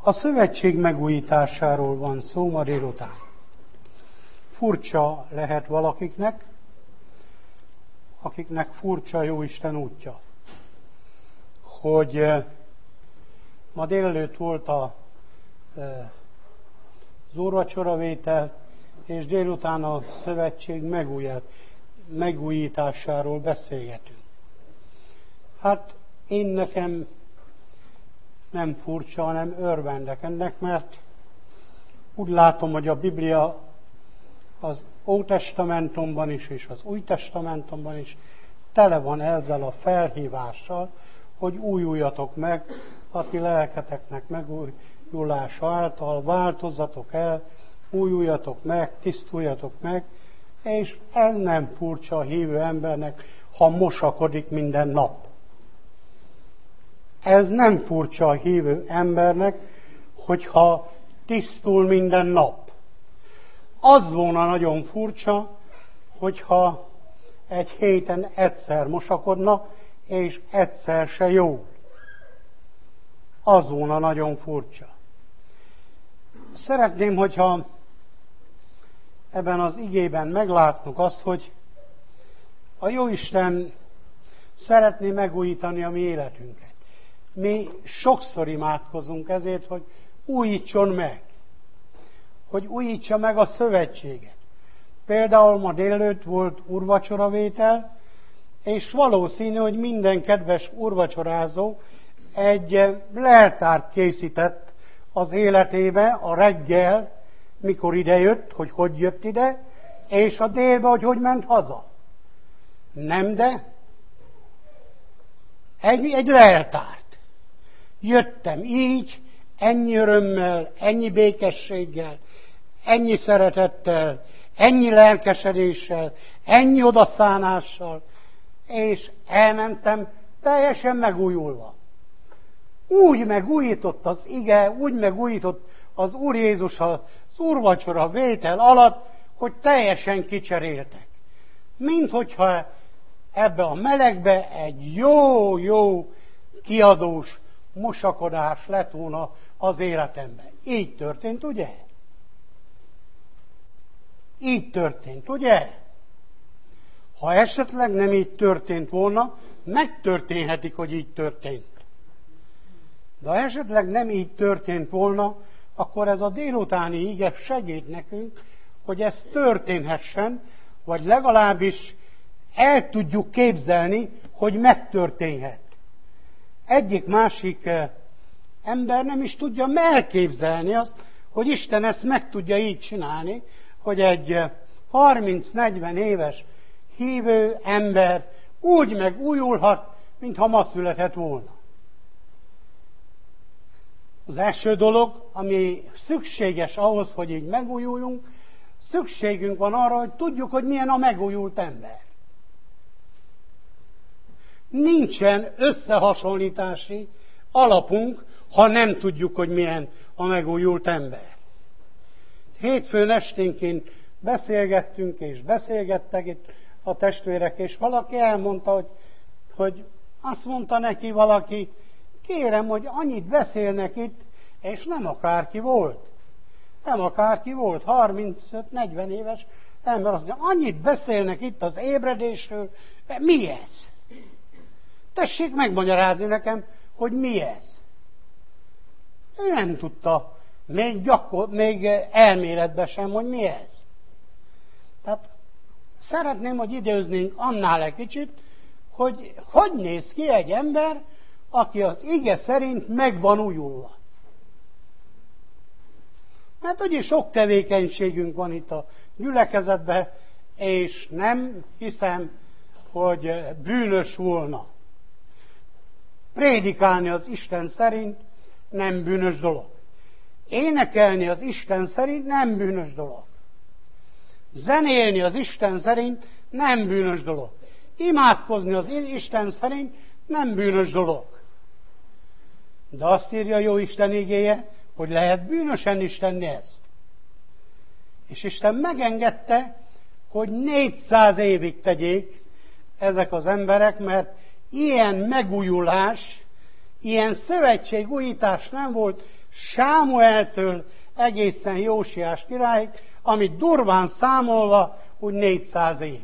A szövetség megújításáról van szó ma délután. Furcsa lehet valakiknek, akiknek furcsa Jóisten útja, hogy ma délelőtt volt a, az úrvacsoravétel, és délután a szövetség megújításáról beszélgetünk. Hát én nekem nem furcsa, hanem örvendek ennek, mert úgy látom, hogy a Biblia az Ótestamentumban is, és az Új Testamentumban is tele van ezzel a felhívással, hogy újuljatok meg, a ti lelketeknek megújulása által, változzatok el, újuljatok meg, tisztuljatok meg, és ez nem furcsa a hívő embernek, ha mosakodik minden nap. Ez nem furcsa a hívő embernek, hogyha tisztul minden nap. Az volna nagyon furcsa, hogyha egy héten egyszer mosakodna, és egyszer se jól. Az volna nagyon furcsa. Szeretném, hogyha ebben az igében meglátnunk azt, hogy a Jóisten szeretné megújítani a mi életünket. Mi sokszor imádkozunk ezért, hogy újítson meg. Hogy újítsa meg a szövetséget. Például ma délelőtt volt úrvacsoravétel, és valószínű, hogy minden kedves úrvacsorázó egy leltárt készített az életébe a reggel, mikor idejött, hogy hogy jött ide, és a délbe, hogy hogy ment haza. Nem, de egy, egy leltárt. Jöttem így, ennyi örömmel, ennyi békességgel, ennyi szeretettel, ennyi lelkesedéssel, ennyi odaszánással, és elmentem teljesen megújulva. Úgy megújított az ige, úgy megújított az Úr Jézus az úrvacsora vétel alatt, hogy teljesen kicseréltek. Mint hogyha ebbe a melegbe egy jó-jó kiadós mosakodás lett volna az életemben. Így történt, ugye? Így történt, ugye? Ha esetleg nem így történt volna, megtörténhetik, hogy így történt. De ha esetleg nem így történt volna, akkor ez a délutáni ige segít nekünk, hogy ez történhessen, vagy legalábbis el tudjuk képzelni, hogy megtörténhet. Egyik-másik ember nem is tudja elképzelni azt, hogy Isten ezt meg tudja így csinálni, hogy egy harminc-negyven éves hívő ember úgy megújulhat, mintha ma született volna. Az első dolog, ami szükséges ahhoz, hogy így megújuljunk, szükségünk van arra, hogy tudjuk, hogy milyen a megújult ember. Nincsen összehasonlítási alapunk, ha nem tudjuk, hogy milyen a megújult ember. Hétfőn esténként beszélgettünk, és beszélgettek itt a testvérek, és valaki elmondta, hogy, hogy azt mondta neki valaki, kérem, hogy annyit beszélnek itt, és nem akárki volt. Nem akárki volt, harmincöt-negyven éves ember azt mondja, annyit beszélnek itt az ébredésről, mi ez? Tessék megmagyarázni nekem, hogy mi ez. Ő nem tudta, még, gyakor, még elméletben sem, hogy mi ez. Tehát szeretném, hogy időznénk annál egy kicsit, hogy hogy néz ki egy ember, aki az ige szerint meg van újulva. Mert ugye sok tevékenységünk van itt a gyülekezetben, és nem hiszem, hogy bűnös volna. Prédikálni az Isten szerint nem bűnös dolog. Énekelni az Isten szerint nem bűnös dolog. Zenélni az Isten szerint nem bűnös dolog. Imádkozni az Isten szerint nem bűnös dolog. De azt írja a jó Isten igéje, hogy lehet bűnösen is tenni ezt. És Isten megengedte, hogy négyszáz évig tegyék ezek az emberek, mert ilyen megújulás, ilyen szövetségújítás nem volt Sámueltől egészen Jósiás királyig, amit durván számolva, úgy négyszáz év.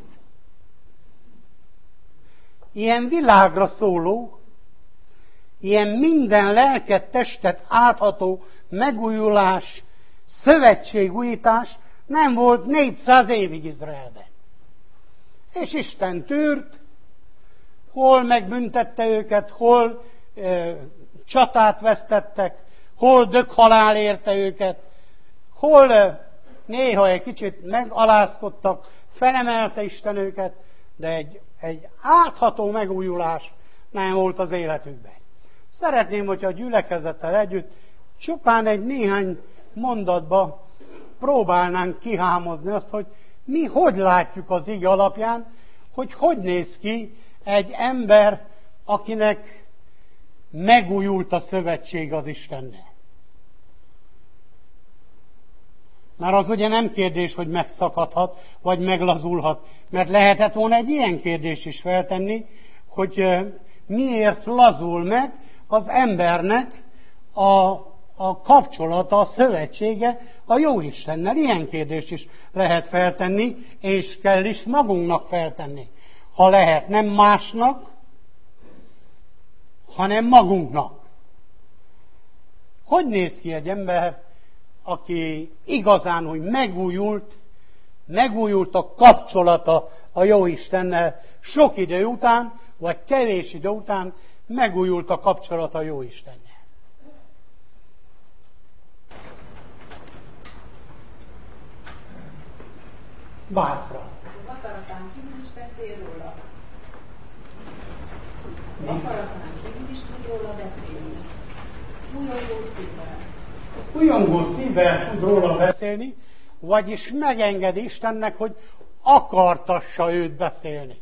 Ilyen világra szóló, ilyen minden lelket, testet átható megújulás, szövetségújítás nem volt négyszáz évig Izraelben. És Isten tűrt, hol megbüntette őket, hol e, csatát vesztettek, hol dökhalál érte őket, hol e, néha egy kicsit megalázkodtak, felemelte Isten őket, de egy, egy átható megújulás nem volt az életükben. Szeretném, hogyha a gyülekezettel együtt csupán egy néhány mondatba próbálnánk kihámozni azt, hogy mi hogy látjuk az ige alapján, hogy hogy néz ki egy ember, akinek megújult a szövetség az Istennel. Mert az ugye nem kérdés, hogy megszakadhat, vagy meglazulhat, mert lehetett volna egy ilyen kérdés is feltenni, hogy miért lazul meg az embernek a, a kapcsolata, a szövetsége a Jóistennel. Ilyen kérdést is lehet feltenni, és kell is magunknak feltenni. Ha lehet, nem másnak, hanem magunknak. Hogy néz ki egy ember, aki igazán, hogy megújult, megújult a kapcsolata a Jóistennel sok idő után, vagy kevés idő után megújult a kapcsolata a Jóistennel. Bátran. Az akaratán kívül is beszél róla. Az akaratán kívül is tud róla beszélni. Újongó szívvel. Újongó szívvel tud róla beszélni, vagyis megengedi Istennek, hogy akartassa őt beszélni.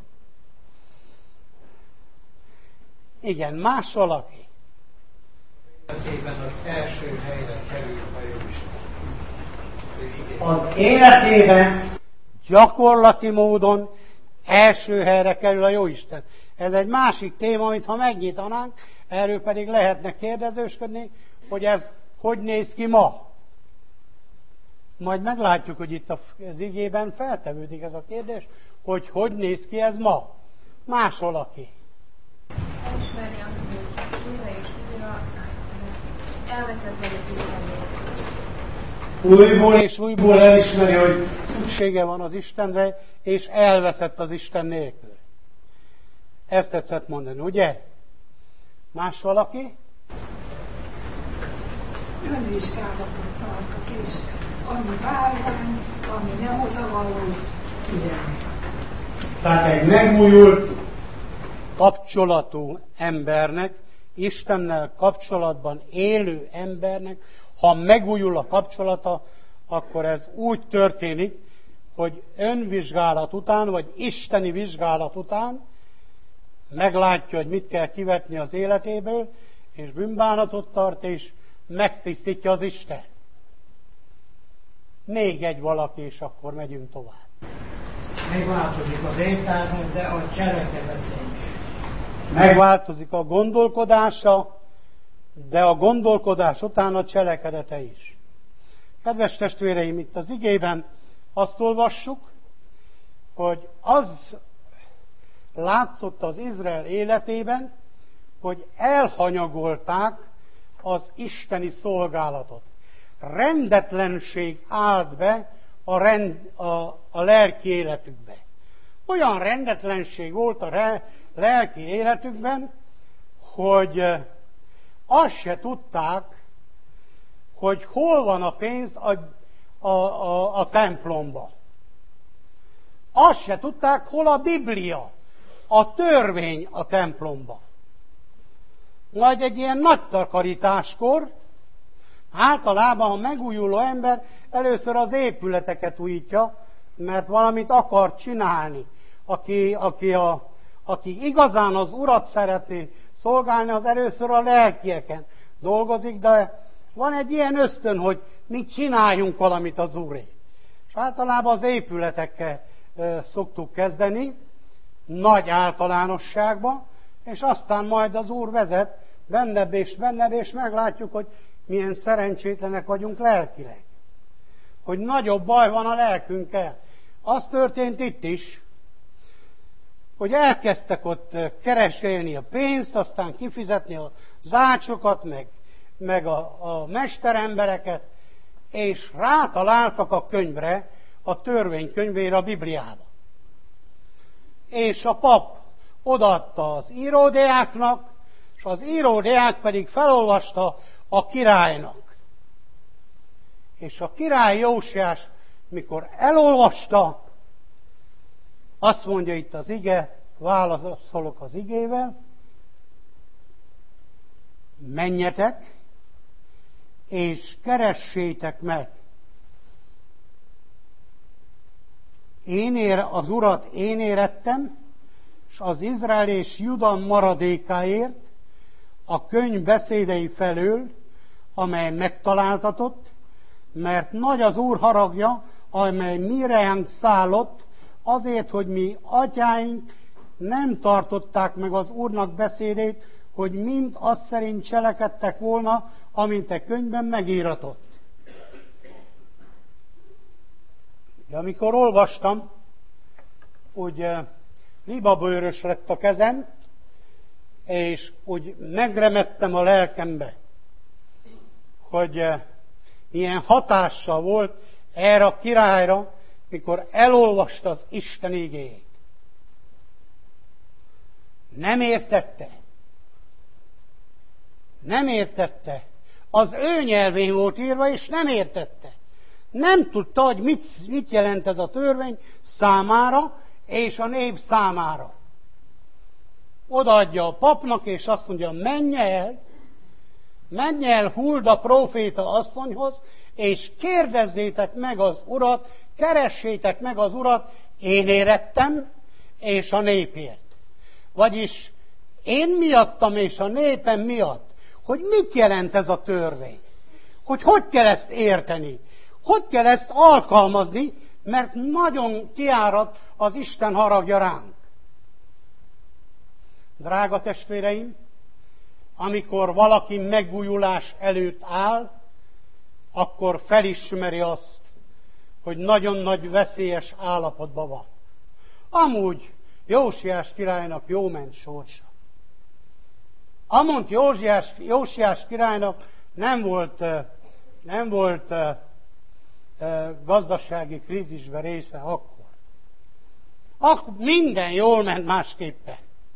Igen, más valaki. Életében az első helyre került a Jóisten. Az életében gyakorlati módon első helyre kerül a Jóisten. Ez egy másik téma, amit ha megnyitanánk, erről pedig lehetne kérdezősködni, hogy ez hogy néz ki ma. Majd meglátjuk, hogy itt az igében feltevődik ez a kérdés, hogy hogy néz ki ez ma. Más valaki. Elismerni azt, hogy újra és újra elveszett velük Istennél. Újból és újból elismeri, hogy szüksége van az Istenre, és elveszett az Isten nélkül. Ezt tetszett mondani, ugye? Más valaki? Önvizsgálatot tartok, és ami bárvány, ami nem odavaló, kiderül. Tehát egy megújult kapcsolatú embernek, Istennel kapcsolatban élő embernek, ha megújul a kapcsolata, akkor ez úgy történik, hogy önvizsgálat után, vagy isteni vizsgálat után meglátja, hogy mit kell kivetni az életéből, és bűnbánatot tart, és megtisztítja az Isten. Még egy valaki, és akkor megyünk tovább. Megváltozik az értelme, de a cselekedete is. Megváltozik a gondolkodása, de a gondolkodás után a cselekedete is. Kedves testvéreim, itt az igében azt olvassuk, hogy az látszott az Izrael életében, hogy elhanyagolták az isteni szolgálatot. Rendetlenség állt be a, rend, a, a lelki életükbe. Olyan rendetlenség volt a re, lelki életükben, hogy azt se tudták, hogy hol van a pénz a, a, a, a templomba. Azt se tudták, hol a Biblia, a törvény a templomba. Majd egy ilyen nagy takarításkor, általában a megújuló ember először az épületeket újítja, mert valamit akar csinálni. Aki, aki, a, aki igazán az Urat szeretné szolgálni, az először a lelkieken dolgozik, de van egy ilyen ösztön, hogy mi csináljunk valamit az Úré. És általában az épületekkel e, szoktuk kezdeni, nagy általánosságban, és aztán majd az Úr vezet bennebb és bennebb, és meglátjuk, hogy milyen szerencsétlenek vagyunk lelkileg. Hogy nagyobb baj van a lelkünkkel. Az történt itt is, hogy elkezdtek ott keresgélni a pénzt, aztán kifizetni a zácsokat, meg, meg a, a mesterembereket, és rátaláltak a könyvre, a törvénykönyvére, a Bibliába. És a pap odaadta az íródiáknak, és az íródiák pedig felolvasta a királynak. És a király Jósiás, mikor elolvasta, azt mondja itt az ige, válaszolok az igével, menjetek, és keressétek meg. Én ér, az Urat én érettem, és az Izrael és Juda maradékáért a könyv beszédei felől, amely megtaláltatott, mert nagy az Úr haragja, amely mi ránk szállott, azért, hogy mi atyáink nem tartották meg az Úrnak beszédét, hogy mind azt szerint cselekedtek volna, amint a könyvben megíratott. De amikor olvastam, úgy libabőrös lett a kezem, és úgy megremettem a lelkembe, hogy milyen hatással volt erre a királyra, mikor elolvasta az Isten igéjét. Nem értette. Nem értette. Az ő nyelvén volt írva, és nem értette. Nem tudta, hogy mit, mit jelent ez a törvény számára, és a nép számára. Odaadja a papnak, és azt mondja, menj el, menj el Hulda próféta asszonyhoz, és kérdezzétek meg az Urat, keressétek meg az Urat, én érettem, és a népért. Vagyis én miattam, és a népem miatt, hogy mit jelent ez a törvény, hogy hogy kell ezt érteni, hogy kell ezt alkalmazni, mert nagyon kiárad az Isten haragja ránk. Drága testvéreim, amikor valaki megújulás előtt áll, akkor felismeri azt, hogy nagyon nagy veszélyes állapotban van. Amúgy Jósiás királynak jó ment sorsa. Amúgy Jósiás, Jósiás királynak nem volt, nem volt gazdasági krízisben része akkor. Akkor minden jól ment másképpen.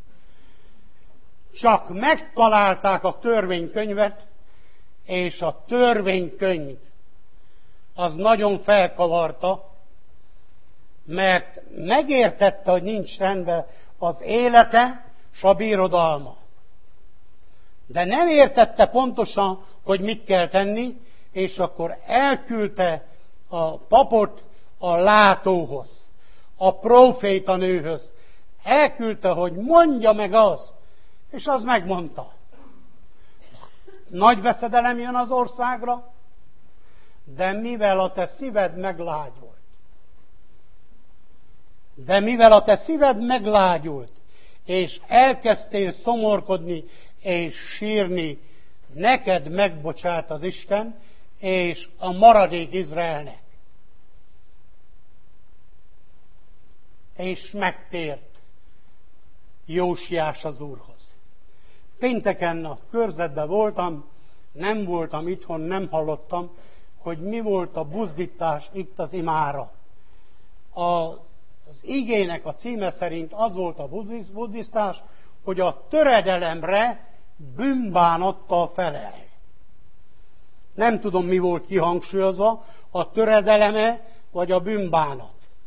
Csak megtalálták a törvénykönyvet, és a törvénykönyv az nagyon felkavarta, mert megértette, hogy nincs rendben az élete s a birodalma. De nem értette pontosan, hogy mit kell tenni, és akkor elküldte a papot a látóhoz, a prófétanőhöz. Elküldte, hogy mondja meg azt, és az megmondta. Nagy veszedelem jön az országra, de mivel a te szíved meglágyult, de mivel a te szíved meglágyult, és elkezdtél szomorkodni és sírni, neked megbocsát az Isten, és a maradék Izraelnek. És megtért Jósiás az Úrhoz. Pénteken a körzetben voltam, nem voltam itthon, nem hallottam, hogy mi volt a buzdítás itt az imára. A, az igének a címe szerint az volt a buddhistás, hogy a töredelemre bűnbánattal felel. Nem tudom, mi volt kihangsúlyozva, a töredeleme vagy a bűnbánat.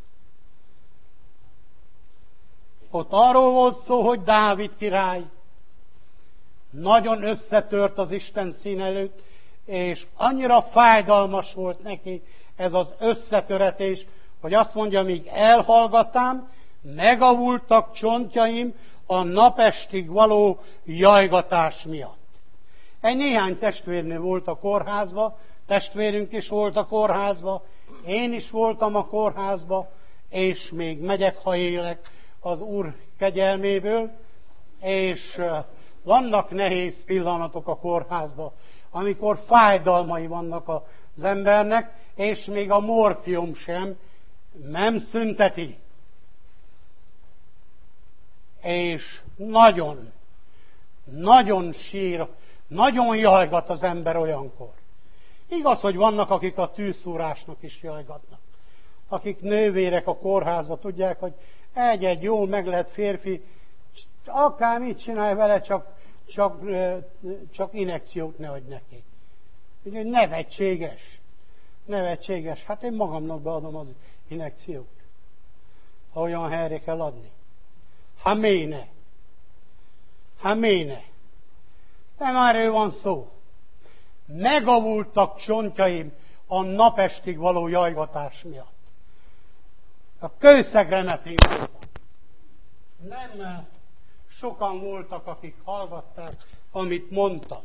Ott arról volt szó, hogy Dávid király nagyon összetört az Isten szín előtt, és annyira fájdalmas volt neki ez az összetöretés, hogy azt mondja, míg elhallgatám, megavultak csontjaim a napestig való jajgatás miatt. Egy néhány testvérnő volt a kórházba, testvérünk is volt a kórházba, én is voltam a kórházba, és még megyek, ha élek az Úr kegyelméből, és vannak nehéz pillanatok a kórházba. amikor fájdalmai vannak az embernek, és még a morfium sem nem szünteti. És nagyon, nagyon sír, nagyon jajgat az ember olyankor. Igaz, hogy vannak, akik a tűzszúrásnak is jajgatnak. Akik nővérek a kórházba, tudják, hogy egy-egy jól meg lehet férfi, akár mit csinálj vele, csak, csak, csak injekciót ne adj neki. Ugye nevetséges. Nevetséges. Hát én magamnak beadom az injekciót. Ha olyan helyre kell adni. Haméne. Haméne. Nem erről van szó. Megavultak csontjaim a napestig való jajgatás miatt. A kőszegremetén voltam. Nem sokan voltak, akik hallgatták, amit mondtam.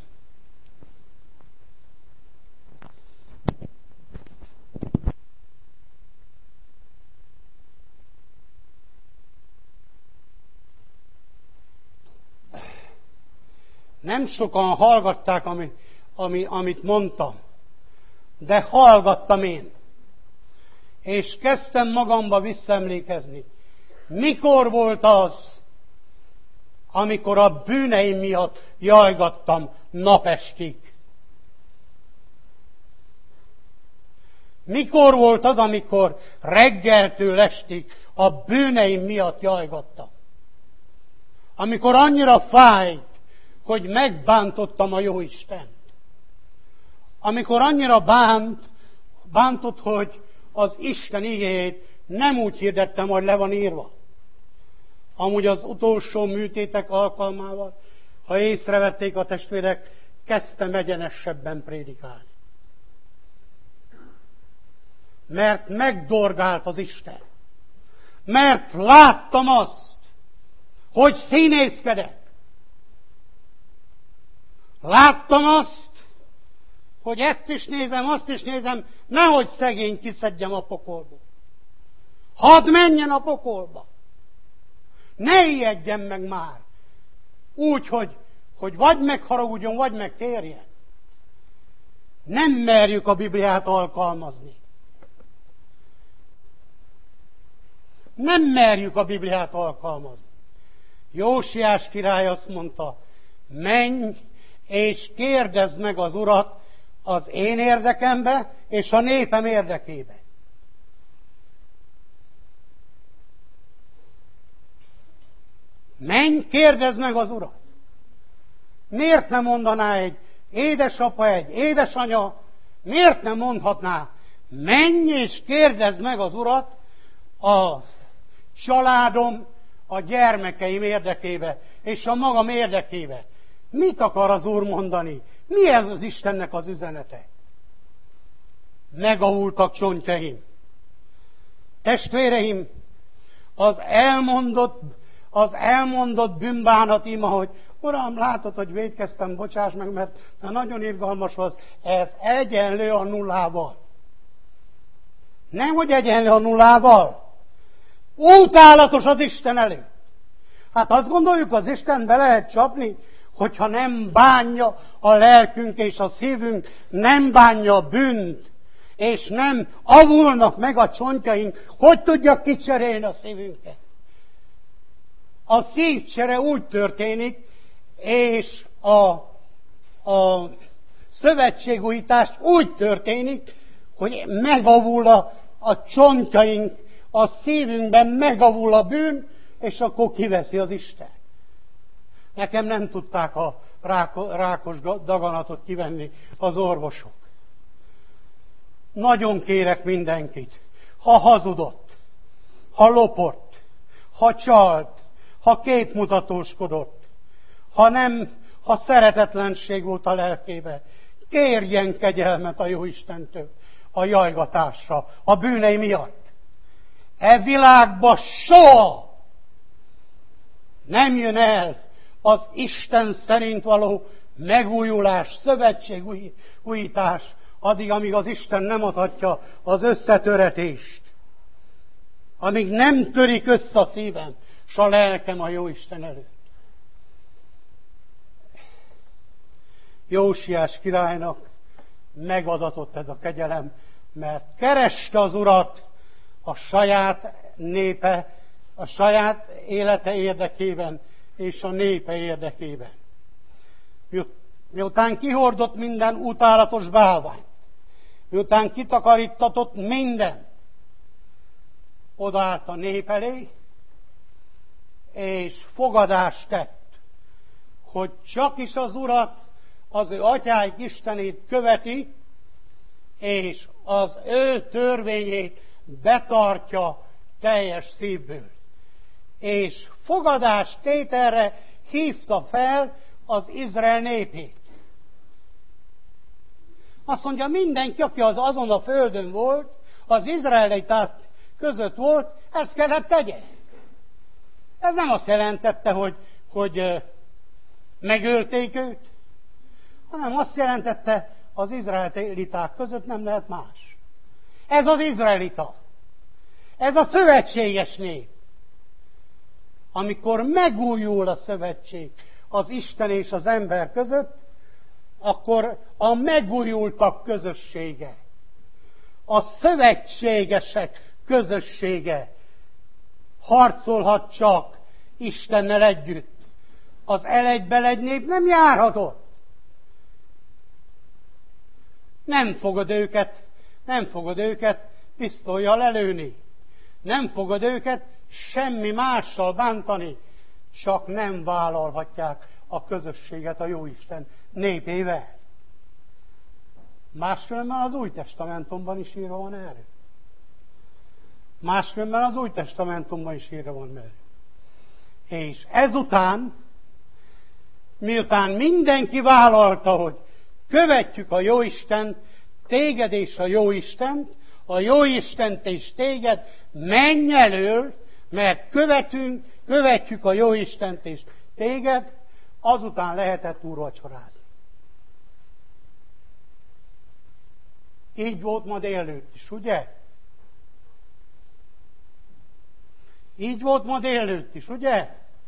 Nem sokan hallgatták, ami, ami, amit mondtam, de hallgattam én. És kezdtem magamba visszaemlékezni. Mikor volt az, amikor a bűneim miatt jajgattam napestig? Mikor volt az, amikor reggeltől estig a bűneim miatt jajgattam? Amikor annyira fájt, hogy megbántottam a Jóistent. Amikor annyira bánt, bántott, hogy az Isten igéjét nem úgy hirdettem, hogy le van írva. Amúgy az utolsó műtétek alkalmával, ha észrevették a testvérek, kezdtem egyenesebben prédikálni. Mert megdorgált az Isten. Mert láttam azt, hogy színészkedek. Láttam azt, hogy ezt is nézem, azt is nézem, nehogy szegény kiszedjem a pokolból. Hadd menjen a pokolba. Ne ijedjen meg már. Úgy, hogy, hogy vagy megharagudjon, vagy megtérjen. Nem merjük a Bibliát alkalmazni. Nem merjük a Bibliát alkalmazni. Jósiás király azt mondta, menj és kérdezd meg az Urat az én érdekembe és a népem érdekébe. Menj, kérdezd meg az Urat. Miért nem mondaná egy édesapa, egy édesanya, miért nem mondhatná, menj és kérdezd meg az Urat a családom, a gyermekeim érdekébe és a magam érdekébe. Mit akar az Úr mondani? Mi ez az Istennek az üzenete? Megavultak csontjaim. Testvéreim, az elmondott, az elmondott bűnbánat ima, hogy Uram, látod, hogy vétkeztem, bocsáss meg, mert nagyon irgalmas az, ez egyenlő a nullával. Nem, hogy egyenlő a nullával. Utálatos az Isten előtt. Hát azt gondoljuk, az Isten be lehet csapni, hogyha nem bánja a lelkünk és a szívünk, nem bánja a bűnt, és nem avulnak meg a csontjaink, hogy tudja kicserélni a szívünket. A szívcsere úgy történik, és a, a szövetségújítás úgy történik, hogy megavul a, a csontjaink, a szívünkben megavul a bűn, és akkor kiveszi az Isten. Nekem nem tudták a rákos daganatot kivenni az orvosok. Nagyon kérek mindenkit, ha hazudott, ha lopott, ha csalt, ha képmutatóskodott, ha nem, ha szeretetlenség volt a lelkébe, kérjen kegyelmet a Jóistentől a jajgatásra, a bűnei miatt. E világba soha nem jön el az Isten szerint való megújulás, szövetségújítás, addig, amíg az Isten nem adhatja az összetöretést. Amíg nem törik össze a szívem, s a lelkem a Jóisten előtt. Jósiás királynak megadatott ez a kegyelem, mert kereste az Urat a saját népe, a saját élete érdekében és a népe érdekében. Miután kihordott minden utálatos bálványt, miután kitakarítatott mindent, odaállt a nép elé, és fogadást tett, hogy csak is az Urat, az ő atyáik Istenét követi, és az ő törvényét betartja teljes szívből. És fogadás tételre hívta fel az Izrael népét. Azt mondja, mindenki, aki az azon a földön volt, az izraeliták között volt, ezt kellett tegye. Ez nem azt jelentette, hogy, hogy megölték őt, hanem azt jelentette, az izraeliták között nem lehet más. Ez az izraelita. Ez a szövetséges nép. Amikor megújul a szövetség az Isten és az ember között, akkor a megújultak közössége, a szövetségesek közössége harcolhat csak Istennel együtt. Az elegy-belegy nép nem járhatott. Nem fogod őket, nem fogod őket pisztollyal lelőni. Nem fogod őket semmi mással bántani, csak nem vállalhatják a közösséget a Jóisten népével. Máskülönben az Új Testamentumban is írva van erről. Máskülönben az Új Testamentumban is írva van erről. És ezután, miután mindenki vállalta, hogy követjük a Jóistent, téged és a Jóistent, a Jóistent és téged, menj elől, mert követünk, követjük a Jóistent és téged, azután lehetett úrvacsorázni. Így volt ma délelőtt is, ugye? Így volt ma délelőtt is, ugye?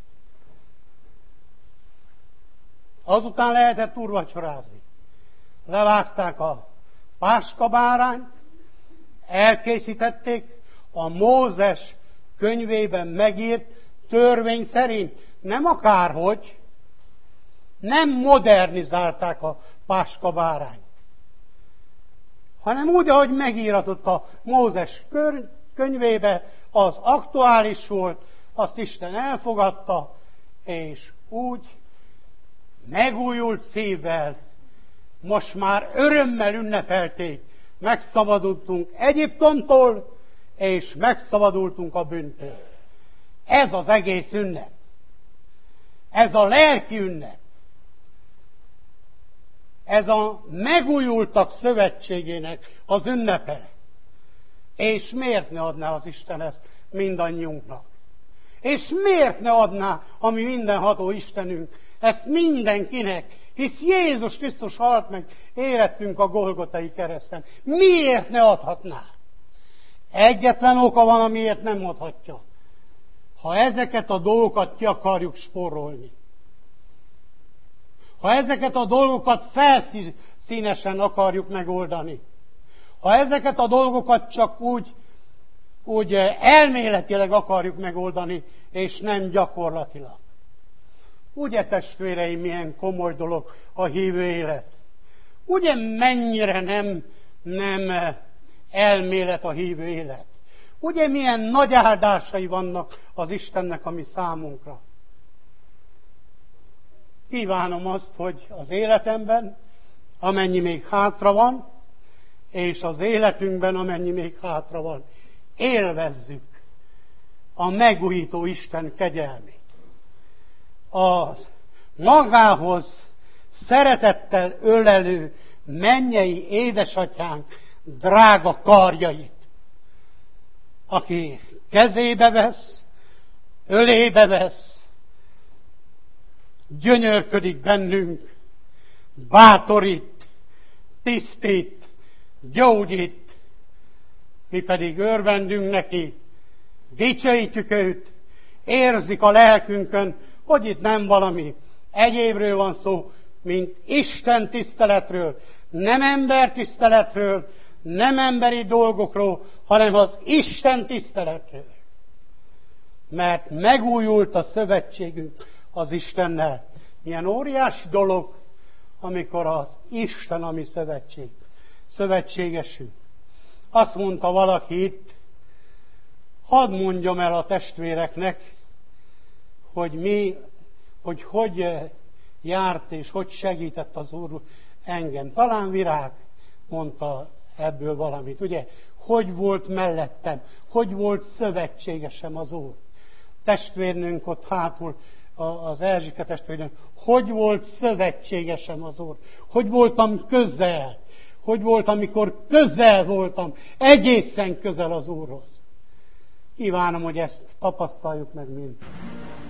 Azután lehetett úrvacsorázni. Levágták a páskabárányt, elkészítették a Mózes könyvében megírt törvény szerint. Nem akárhogy, nem modernizálták a páskabárányt, hanem úgy, ahogy megíratott a Mózes könyvébe, az aktuális volt, azt Isten elfogadta, és úgy megújult szívvel most már örömmel ünnepelték. Megszabadultunk Egyiptomtól, és megszabadultunk a bűntől. Ez az egész ünnep. Ez a lelki ünnep. Ez a megújultak szövetségének az ünnepe. És miért ne adná az Isten ezt mindannyiunknak? És miért ne adná a mi mindenható Istenünk ezt mindenkinek? Hisz Jézus Krisztus halt meg, érettünk a Golgotai kereszten. Miért ne adhatná? Egyetlen oka van, amiért nem adhatja. Ha ezeket a dolgokat ki akarjuk spórolni, ha ezeket a dolgokat felszínesen akarjuk megoldani, ha ezeket a dolgokat csak úgy, úgy elméletileg akarjuk megoldani, és nem gyakorlatilag. Ugye, testvéreim, milyen komoly dolog a hívő élet? Ugye mennyire nem, nem elmélet a hívő élet? Ugye milyen nagy áldásai vannak az Istennek a mi számunkra? Kívánom azt, hogy az életemben, amennyi még hátra van, és az életünkben, amennyi még hátra van, élvezzük a megújító Isten kegyelmét. Az magához szeretettel ölelő mennyei édesatyánk drága karjait, aki kezébe vesz, ölébe vesz, gyönyörködik bennünk, bátorít, tisztít, gyógyít, mi pedig örvendünk neki, dicsőítjük őt, érzik a lelkünkön, hogy itt nem valami egyébről van szó, mint Isten tiszteletről, nem ember tiszteletről, nem emberi dolgokról, hanem az Isten tiszteletről. Mert megújult a szövetségünk az Istennel. Milyen óriási dolog, amikor az Isten a mi szövetség, szövetségesünk. Azt mondta valaki itt, hadd mondjam el a testvéreknek, hogy mi, hogy hogy járt és hogy segített az Úr engem. Talán Virág mondta ebből valamit, ugye? Hogy volt mellettem, hogy volt szövetségesem az Úr. Testvérnünk ott hátul, az Erzsike testvérnünk, hogy volt szövetségesem az Úr. Hogy voltam közel. Hogy volt, amikor közel voltam, egészen közel az Úrhoz. Kívánom, hogy ezt tapasztaljuk meg mind.